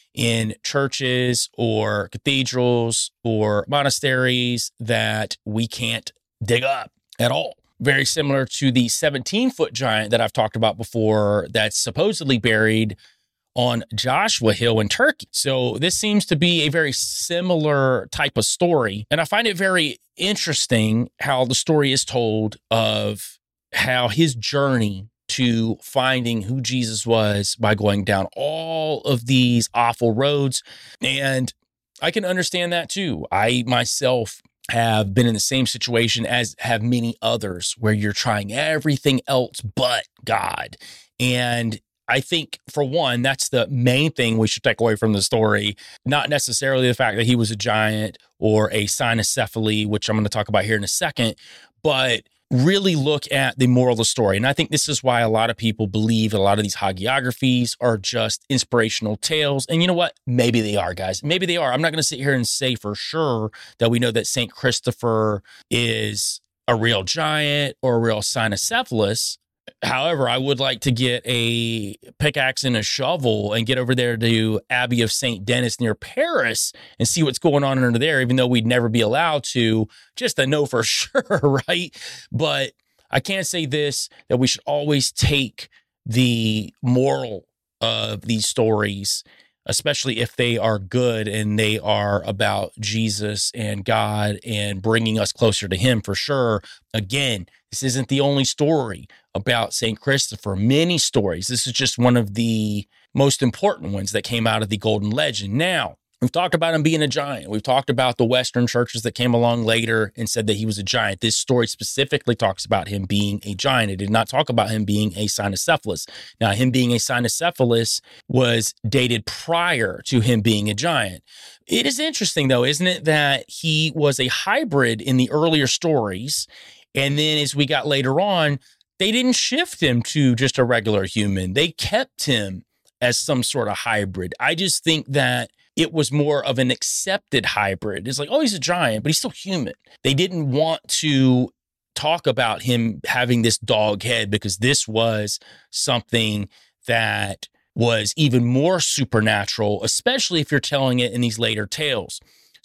in churches or cathedrals or monasteries that we can't dig up at all. Very similar to the 17-foot giant that I've talked about before that's supposedly buried on Joshua Hill in Turkey. So this seems to be a very similar type of story. And I find it very interesting how the story is told of how his journey to finding who Jesus was by going down all of these awful roads. And I can understand that too. I myself have been in the same situation as have many others, where you're trying everything else but God. And I think, for one, that's the main thing we should take away from the story, not necessarily the fact that he was a giant or a cynocephaly, which I'm going to talk about here in a second, but really look at the moral of the story. And I think this is why a lot of people believe a lot of these hagiographies are just inspirational tales. And you know what? Maybe they are, guys. Maybe they are. I'm not going to sit here and say for sure that we know that St. Christopher is a real giant or a real cynocephalus. However, I would like to get a pickaxe and a shovel and get over there to Abbey of St. Denis near Paris and see what's going on under there, even though we'd never be allowed to, just to know for sure, right? But I can say this, that we should always take the moral of these stories, especially if they are good and they are about Jesus and God and bringing us closer to him for sure. Again, this isn't the only story about St. Christopher. Many stories. This is just one of the most important ones that came out of the Golden Legend. Now, we've talked about him being a giant. We've talked about the Western churches that came along later and said that he was a giant. This story specifically talks about him being a giant. It did not talk about him being a cynocephalus. Now, him being a cynocephalus was dated prior to him being a giant. It is interesting, though, isn't it, that he was a hybrid in the earlier stories, and then as we got later on, they didn't shift him to just a regular human. They kept him as some sort of hybrid. I just think that it was more of an accepted hybrid. It's like, oh, he's a giant, but he's still human. They didn't want to talk about him having this dog head because this was something that was even more supernatural, especially if you're telling it in these later tales.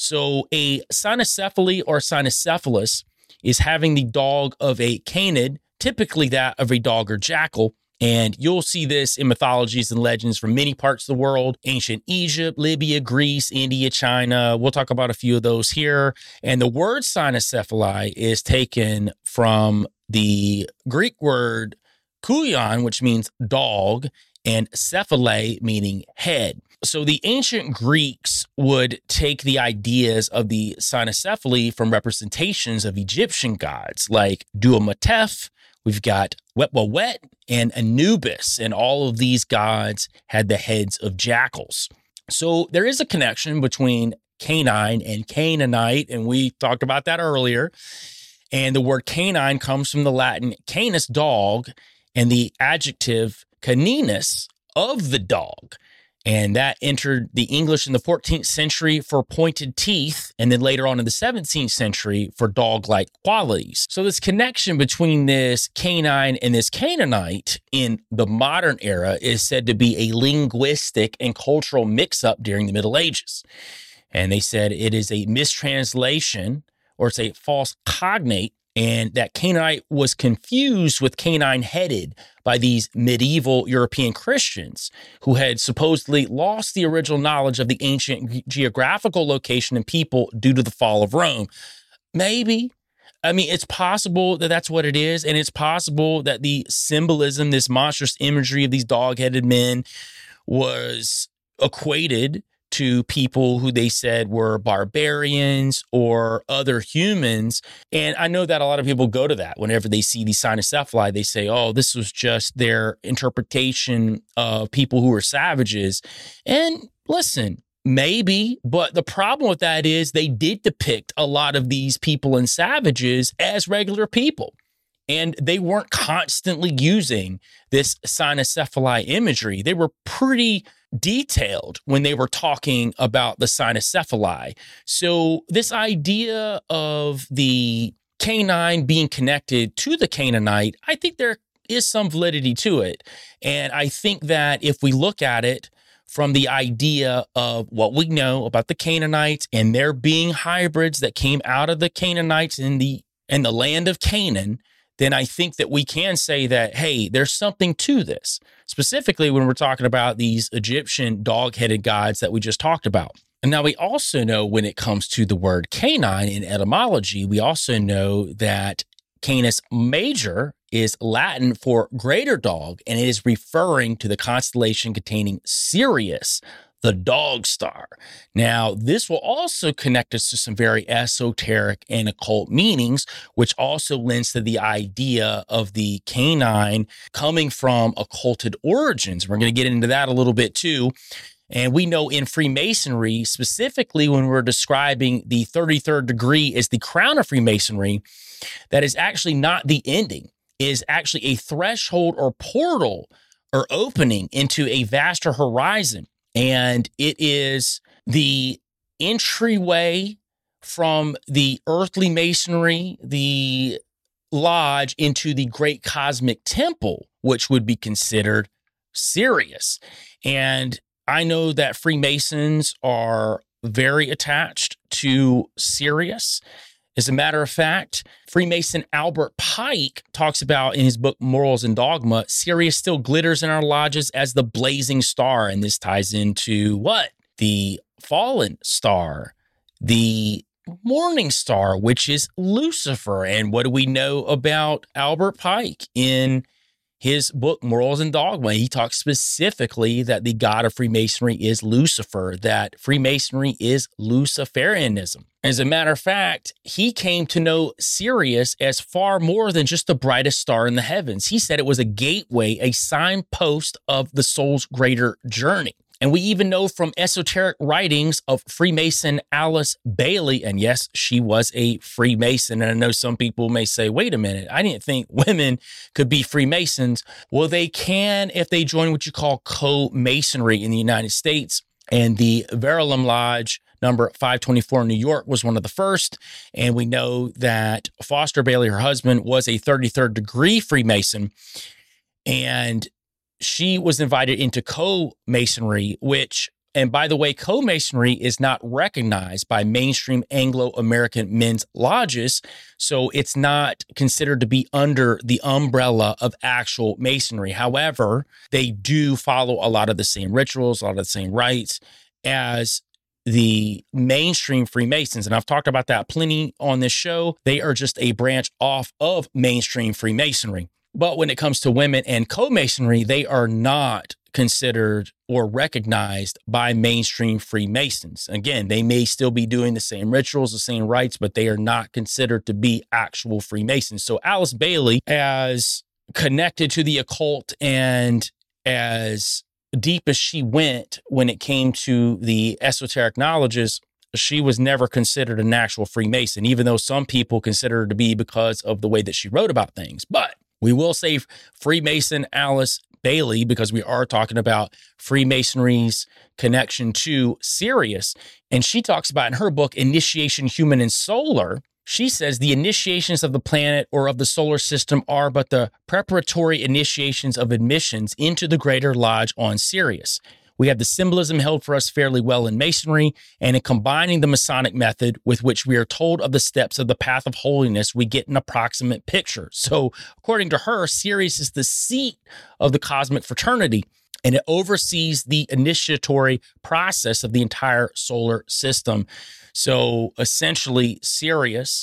So a cynocephaly or cynocephalus is having the dog of a canid, typically that of a dog or jackal. And you'll see this in mythologies and legends from many parts of the world: ancient Egypt, Libya, Greece, India, China. We'll talk about a few of those here. And the word cynocephaly is taken from the Greek word kuion, which means dog, and cephale, meaning head. So the ancient Greeks would take the ideas of the cynocephaly from representations of Egyptian gods like Duamatef. We've got Wetwawet and Anubis, and all of these gods had the heads of jackals. So there is a connection between canine and Canaanite, and we talked about that earlier. And the word canine comes from the Latin canis, dog, and the adjective caninus, of the dog. And that entered the English in the 14th century for pointed teeth, and then later on in the 17th century for dog-like qualities. So this connection between this canine and this Canaanite in the modern era is said to be a linguistic and cultural mix-up during the Middle Ages. And they said it is a mistranslation, or it's a false cognate, and that Canaanite was confused with canine-headed by these medieval European Christians who had supposedly lost the original knowledge of the ancient geographical location and people due to the fall of Rome. Maybe. I mean, it's possible that that's what it is, and it's possible that the symbolism, this monstrous imagery of these dog-headed men was equated to people who they said were barbarians or other humans. And I know that a lot of people go to that whenever they see these cynocephali. They say, oh, this was just their interpretation of people who were savages. And listen, maybe, but the problem with that is they did depict a lot of these people and savages as regular people. And they weren't constantly using this cynocephali imagery. They were pretty detailed when they were talking about the cynocephali. So this idea of the canine being connected to the Canaanite, I think there is some validity to it. And I think that if we look at it from the idea of what we know about the Canaanites and there being hybrids that came out of the Canaanites in the land of Canaan, then I think that we can say that, hey, there's something to this, specifically when we're talking about these Egyptian dog-headed gods that we just talked about. And now we also know when it comes to the word canine in etymology, we also know that Canis Major is Latin for greater dog, and it is referring to the constellation containing Sirius, the dog star. Now, this will also connect us to some very esoteric and occult meanings, which also lends to the idea of the canine coming from occulted origins. We're going to get into that a little bit too. And we know in Freemasonry, specifically when we're describing the 33rd degree as the crown of Freemasonry, that is actually not the ending, is actually a threshold or portal or opening into a vaster horizon. And it is the entryway from the earthly masonry, the lodge, into the great cosmic temple, which would be considered Sirius. And I know that Freemasons are very attached to Sirius. As a matter of fact, Freemason Albert Pike talks about in his book, Morals and Dogma, Sirius still glitters in our lodges as the blazing star. And this ties into what? The fallen star, the morning star, which is Lucifer. And what do we know about Albert Pike in his book, Morals and Dogma? He talks specifically that the god of Freemasonry is Lucifer, that Freemasonry is Luciferianism. As a matter of fact, he came to know Sirius as far more than just the brightest star in the heavens. He said it was a gateway, a signpost of the soul's greater journey. And we even know from esoteric writings of Freemason Alice Bailey, and yes, she was a Freemason. And I know some people may say, wait a minute, I didn't think women could be Freemasons. Well, they can if they join what you call co-masonry in the United States. And the Verulam Lodge number 524 in New York was one of the first. And we know that Foster Bailey, her husband, was a 33rd degree Freemason. And she was invited into co-masonry, which, and by the way, co-masonry is not recognized by mainstream Anglo-American men's lodges. So it's not considered to be under the umbrella of actual masonry. However, they do follow a lot of the same rituals, a lot of the same rites as the mainstream Freemasons. And I've talked about that plenty on this show. They are just a branch off of mainstream Freemasonry. But when it comes to women and co-masonry, they are not considered or recognized by mainstream Freemasons. Again, they may still be doing the same rituals, the same rites, but they are not considered to be actual Freemasons. So Alice Bailey, as connected to the occult and as deep as she went when it came to the esoteric knowledges, she was never considered an actual Freemason, even though some people consider her to be because of the way that she wrote about things. But we will say Freemason Alice Bailey, because we are talking about Freemasonry's connection to Sirius. And she talks about in her book, Initiation Human and Solar, she says the initiations of the planet or of the solar system are but the preparatory initiations of admissions into the greater lodge on Sirius. We have the symbolism held for us fairly well in Masonry, and in combining the Masonic method with which we are told of the steps of the path of holiness, we get an approximate picture. So according to her, Sirius is the seat of the cosmic fraternity, and it oversees the initiatory process of the entire solar system. So essentially, Sirius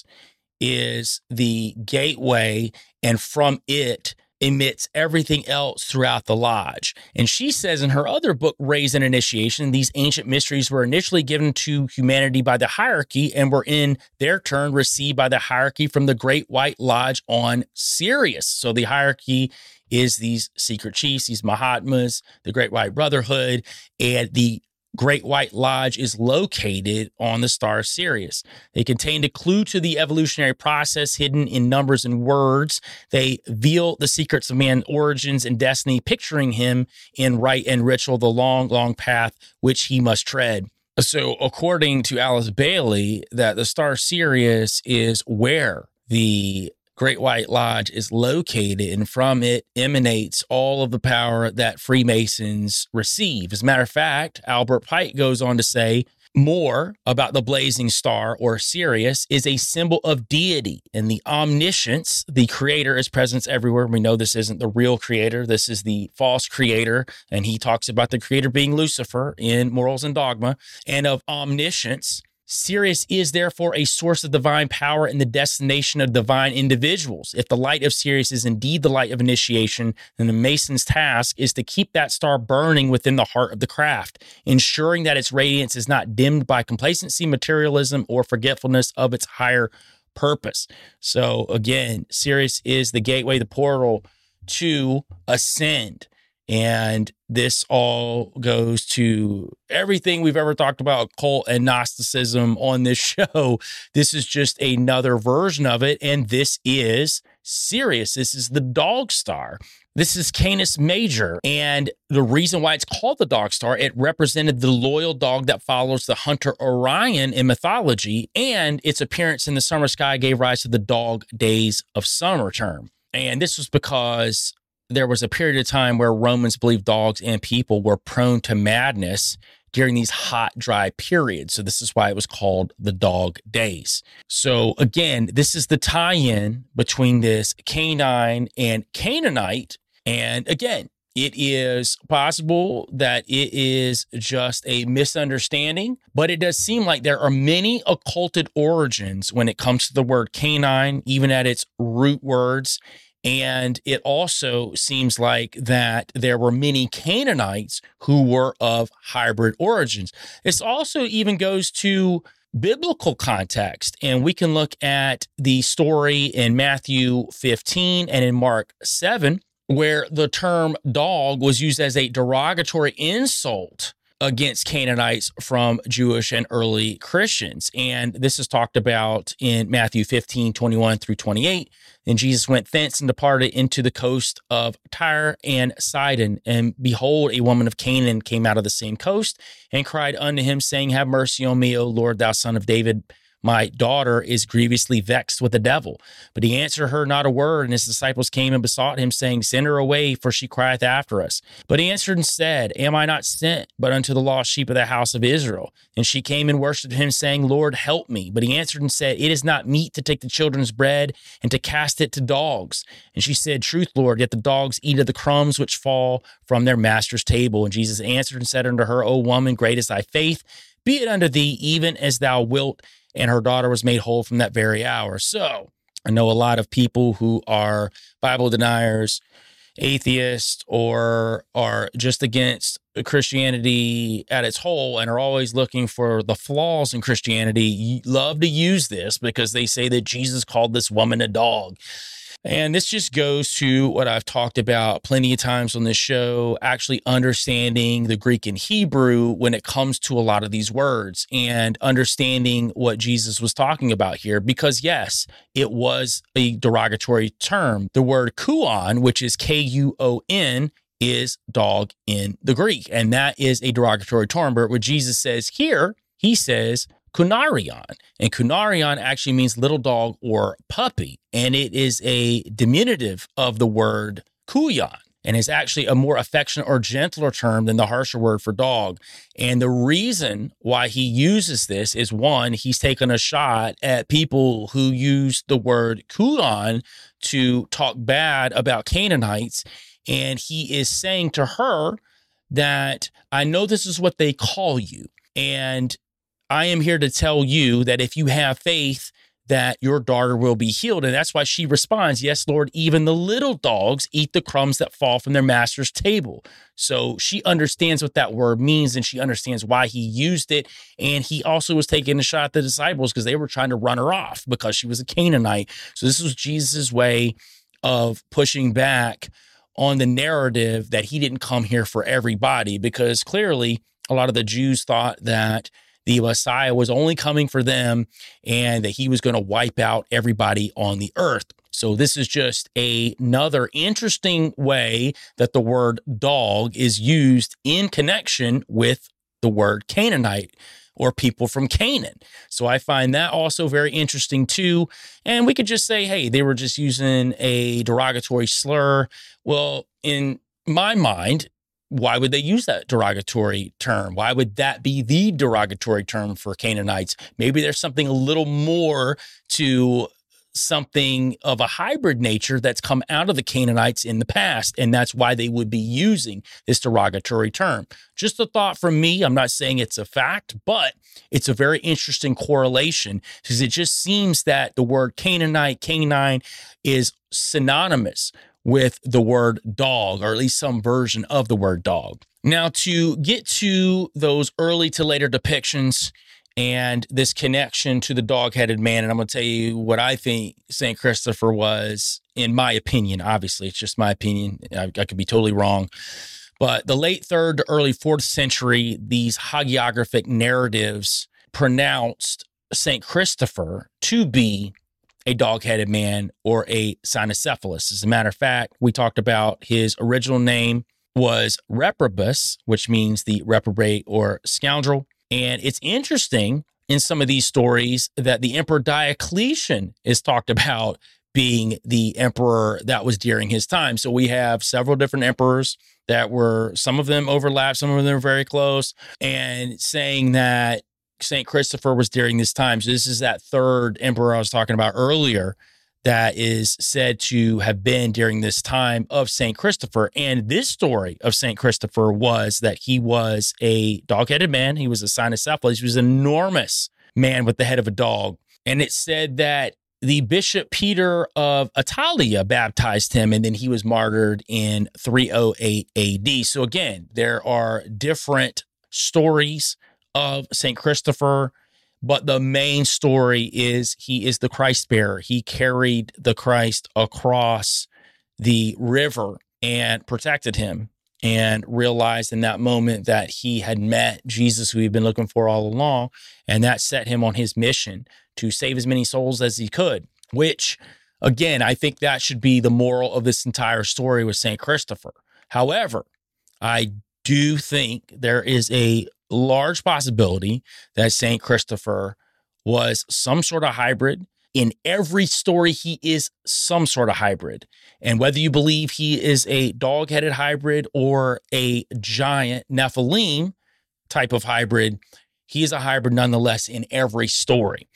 is the gateway, and from it emits everything else throughout the lodge. And she says in her other book, Rays and Initiation, these ancient mysteries were initially given to humanity by the hierarchy and were in their turn received by the hierarchy from the Great White Lodge on Sirius. So the hierarchy is these secret chiefs, these Mahatmas, the Great White Brotherhood, and the Great White Lodge is located on the star Sirius. They contained a clue to the evolutionary process hidden in numbers and words. They veil the secrets of man's origins and destiny, picturing him in rite and ritual, the long, long path which he must tread. So according to Alice Bailey, that the star Sirius is where the Great White Lodge is located, and from it emanates all of the power that Freemasons receive. As a matter of fact, Albert Pike goes on to say more about the blazing star, or Sirius, is a symbol of deity and the omniscience. The creator is present everywhere. We know this isn't the real creator. This is the false creator. And he talks about the creator being Lucifer in Morals and Dogma, and of omniscience. Sirius is therefore a source of divine power and the destination of divine individuals. If the light of Sirius is indeed the light of initiation, then the Mason's task is to keep that star burning within the heart of the craft, ensuring that its radiance is not dimmed by complacency, materialism, or forgetfulness of its higher purpose. So again, Sirius is the gateway, the portal to ascend. And this all goes to everything we've ever talked about, occult and Gnosticism on this show. This is just another version of it. And this is Sirius. This is the dog star. This is Canis Major. And the reason why it's called the dog star, it represented the loyal dog that follows the hunter Orion in mythology. And its appearance in the summer sky gave rise to the dog days of summer term. And this was because there was a period of time where Romans believed dogs and people were prone to madness during these hot, dry periods. So this is why it was called the dog days. So again, this is the tie-in between this canine and Canaanite. And again, it is possible that it is just a misunderstanding, but it does seem like there are many occulted origins when it comes to the word canine, even at its root words. And it also seems like that there were many Canaanites who were of hybrid origins. This also even goes to biblical context. And we can look at the story in Matthew 15 and in Mark 7, where the term dog was used as a derogatory insult against Canaanites from Jewish and early Christians. And this is talked about in Matthew 15, 21 through 28. And Jesus went thence and departed into the coast of Tyre and Sidon. And behold, a woman of Canaan came out of the same coast and cried unto him, saying, Have mercy on me, O Lord, thou son of David. My daughter is grievously vexed with the devil. But he answered her not a word, and his disciples came and besought him, saying, Send her away, for she crieth after us. But he answered and said, Am I not sent but unto the lost sheep of the house of Israel? And she came and worshipped him, saying, Lord, help me. But he answered and said, It is not meet to take the children's bread and to cast it to dogs. And she said, Truth, Lord, yet the dogs eat of the crumbs which fall from their master's table. And Jesus answered and said unto her, O woman, great is thy faith. Be it unto thee even as thou wilt. And her daughter was made whole from that very hour. So I know a lot of people who are Bible deniers, atheists, or are just against Christianity at its whole and are always looking for the flaws in Christianity, love to use this because they say that Jesus called this woman a dog. And this just goes to what I've talked about plenty of times on this show, actually understanding the Greek and Hebrew when it comes to a lot of these words and understanding what Jesus was talking about here. Because yes, it was a derogatory term. The word kuon, which is Kuon, is dog in the Greek. And that is a derogatory term. But what Jesus says here, he says kunarion. And kunarion actually means little dog or puppy. And it is a diminutive of the word kuyon. And it's actually a more affectionate or gentler term than the harsher word for dog. And the reason why he uses this is, one, he's taken a shot at people who use the word kuyon to talk bad about Canaanites. And he is saying to her that, I know this is what they call you. And I am here to tell you that if you have faith, that your daughter will be healed. And that's why she responds, yes, Lord, even the little dogs eat the crumbs that fall from their master's table. So she understands what that word means, and she understands why he used it. And he also was taking a shot at the disciples because they were trying to run her off because she was a Canaanite. So this was Jesus's way of pushing back on the narrative that he didn't come here for everybody, because clearly a lot of the Jews thought that the Messiah was only coming for them and that he was going to wipe out everybody on the earth. So this is just another interesting way that the word dog is used in connection with the word Canaanite, or people from Canaan. So I find that also very interesting too. And we could just say, hey, they were just using a derogatory slur. Well, in my mind, why would they use that derogatory term? Why would that be the derogatory term for Canaanites? Maybe there's something a little more to something of a hybrid nature that's come out of the Canaanites in the past, and that's why they would be using this derogatory term. Just a thought from me. I'm not saying it's a fact, but it's a very interesting correlation, because it just seems that the word Canaanite, canine, is synonymous with the word dog, or at least some version of the word dog. Now, to get to those early to later depictions and this connection to the dog-headed man, and I'm going to tell you what I think St. Christopher was, in my opinion. Obviously, it's just my opinion. I could be totally wrong. But the late 3rd to early 4th century, these hagiographic narratives pronounced St. Christopher to be a dog-headed man or a cynocephalus. As a matter of fact, we talked about his original name was Reprobus, which means the reprobate or scoundrel. And it's interesting in some of these stories that the Emperor Diocletian is talked about being the emperor that was during his time. So we have several different emperors that were, some of them overlap, some of them are very close, and saying that St. Christopher was during this time. So this is that 3rd emperor I was talking about earlier that is said to have been during this time of St. Christopher. And this story of St. Christopher was that he was a dog-headed man. He was a cynocephalus. He was an enormous man with the head of a dog. And it said that the Bishop Peter of Italia baptized him, and then he was martyred in 308 AD. So again, there are different stories of St. Christopher, but the main story is he is the Christ bearer. He carried the Christ across the river and protected him, and realized in that moment that he had met Jesus, who he'd been looking for all along, and that set him on his mission to save as many souls as he could, which, again, I think that should be the moral of this entire story with St. Christopher. However, I do think there is a large possibility that St. Christopher was some sort of hybrid. In every story, he is some sort of hybrid. And whether you believe he is a dog-headed hybrid or a giant Nephilim type of hybrid, he is a hybrid nonetheless in every story.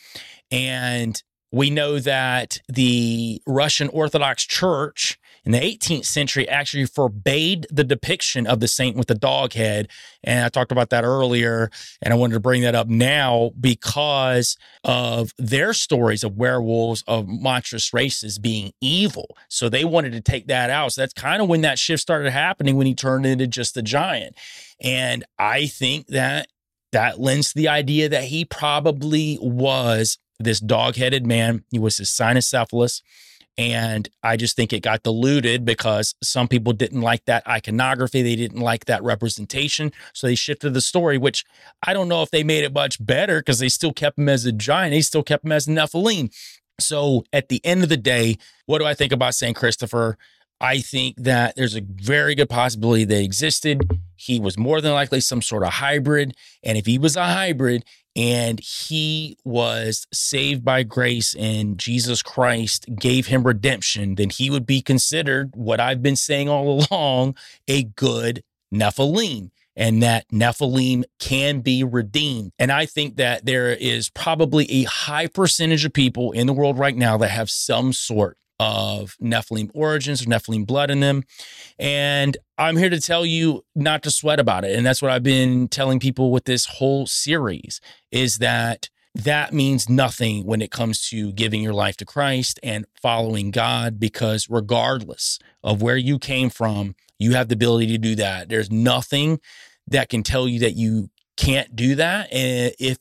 And we know that the Russian Orthodox Church in the 18th century actually forbade the depiction of the saint with the dog head. And I talked about that earlier, and I wanted to bring that up now because of their stories of werewolves, of monstrous races being evil. So they wanted to take that out. So that's kind of when that shift started happening, when he turned into just a giant. And I think that lends to the idea that he probably was this dog-headed man. He was this cynocephalus. And I just think it got diluted because some people didn't like that iconography. They didn't like that representation. So they shifted the story, which I don't know if they made it much better, because they still kept him as a giant. They still kept him as a Nephilim. So at the end of the day, what do I think about St. Christopher? I think that there's a very good possibility they existed. He was more than likely some sort of hybrid. And if he was a hybrid and he was saved by grace and Jesus Christ gave him redemption, then he would be considered, what I've been saying all along, a good Nephilim. And that Nephilim can be redeemed. And I think that there is probably a high percentage of people in the world right now that have some sort of Nephilim origins or Nephilim blood in them. And I'm here to tell you not to sweat about it. And that's what I've been telling people with this whole series, is that means nothing when it comes to giving your life to Christ and following God, because regardless of where you came from, you have the ability to do that. There's nothing that can tell you that you can't do that. And if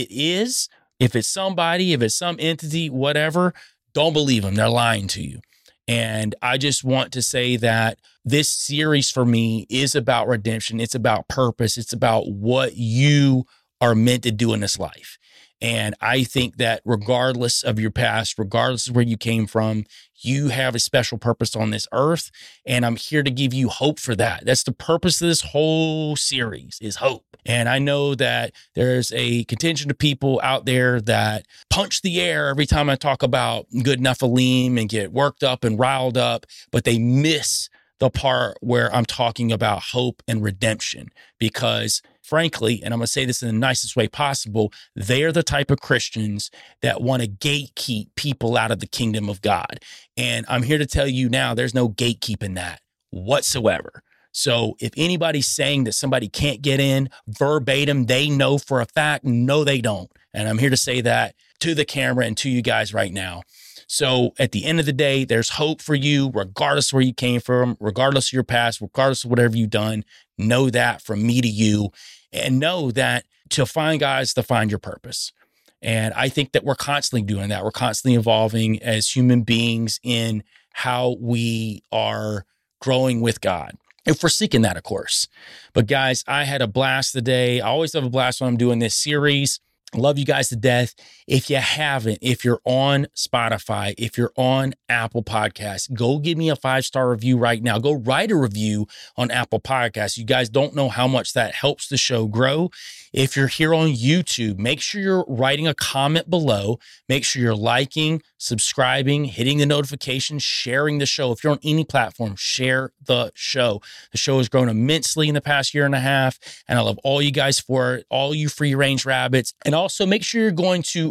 it's somebody, if it's some entity, whatever, don't believe them. They're lying to you. And I just want to say that this series for me is about redemption. It's about purpose. It's about what you are meant to do in this life. And I think that regardless of your past, regardless of where you came from, you have a special purpose on this earth. And I'm here to give you hope for that. That's the purpose of this whole series, is hope. And I know that there's a contingent of people out there that punch the air every time I talk about good Nephilim and get worked up and riled up, but they miss the part where I'm talking about hope and redemption, because frankly, and I'm going to say this in the nicest way possible, they're the type of Christians that want to gatekeep people out of the kingdom of God. And I'm here to tell you now, there's no gatekeeping that whatsoever. So if anybody's saying that somebody can't get in verbatim, they know for a fact, no, they don't. And I'm here to say that to the camera and to you guys right now. So at the end of the day, there's hope for you, regardless of where you came from, regardless of your past, regardless of whatever you've done. Know that from me to you, and know that to find God is to find your purpose. And I think that we're constantly doing that. We're constantly evolving as human beings in how we are growing with God, if we're seeking that, of course. But guys, I had a blast today. I always have a blast when I'm doing this series. Love you guys to death. If you haven't, if you're on Spotify, if you're on Apple Podcasts, go give me a 5-star review right now. Go write a review on Apple Podcasts. You guys don't know how much that helps the show grow. If you're here on YouTube, make sure you're writing a comment below. Make sure you're liking, subscribing, hitting the notifications, sharing the show. If you're on any platform, share the show. The show has grown immensely in the past year and a half, and I love all you guys for it, all you free-range rabbits. And also make sure you're going to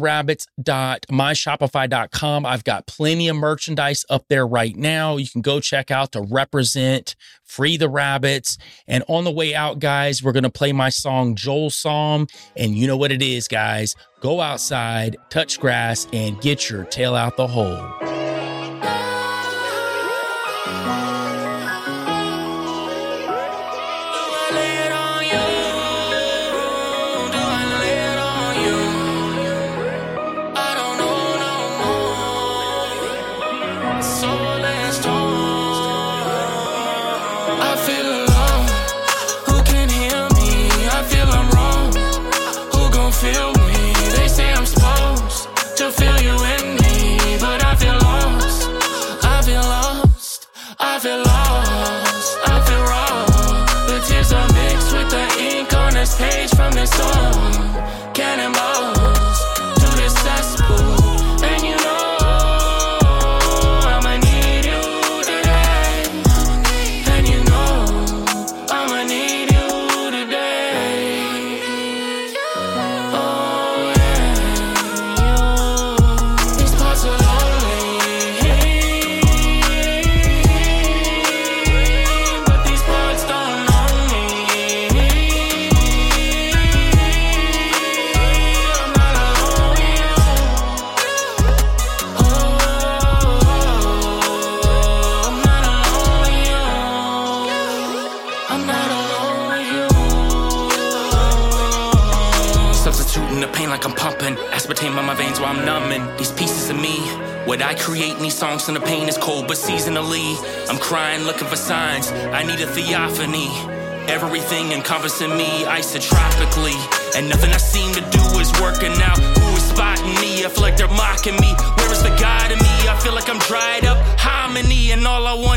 freetherabbits.myshopify.com. I've got plenty of merchandise up there right now. You can go check out to represent Free the Rabbits. And on the way out, guys, we're going to play my song, Joel Psalm. And you know what it is, guys. Go outside, touch grass, and get your tail out the hole. Page from this song, cannonballs to this cesspool, and you know I'ma need you today, and you know I'ma need you today. Oh yeah, these parts are lonely, but these parts don't know me. Substituting the pain like I'm pumping aspartame on my veins while I'm numbing these pieces of me. What I create in these songs, and the pain is cold, but seasonally I'm crying, looking for signs. I need a theophany. Everything encompassing me isotropically, and nothing I seem to do is working out. Who is spotting me? I feel like they're mocking me. Where is the God in me? I feel like I'm dried up harmony, and all I want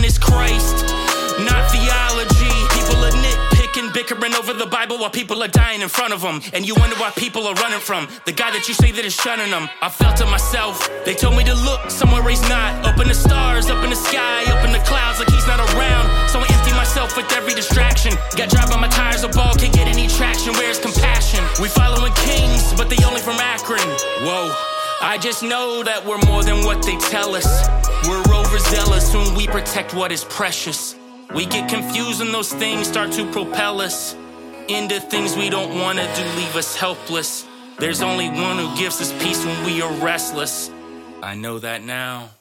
over the Bible while people are dying in front of them. And you wonder why people are running from the guy that you say that is shunning them. I felt it myself. They told me to look somewhere he's not. Up in the stars, up in the sky, up in the clouds like he's not around. So I empty myself with every distraction. Got dry by my tires, a ball can't get any traction. Where's compassion? We following kings, but they only from Akron. Whoa. I just know that we're more than what they tell us. We're overzealous when we protect what is precious. We get confused and those things start to propel us into things we don't want to do, leave us helpless. There's only one who gives us peace when we are restless. I know that now.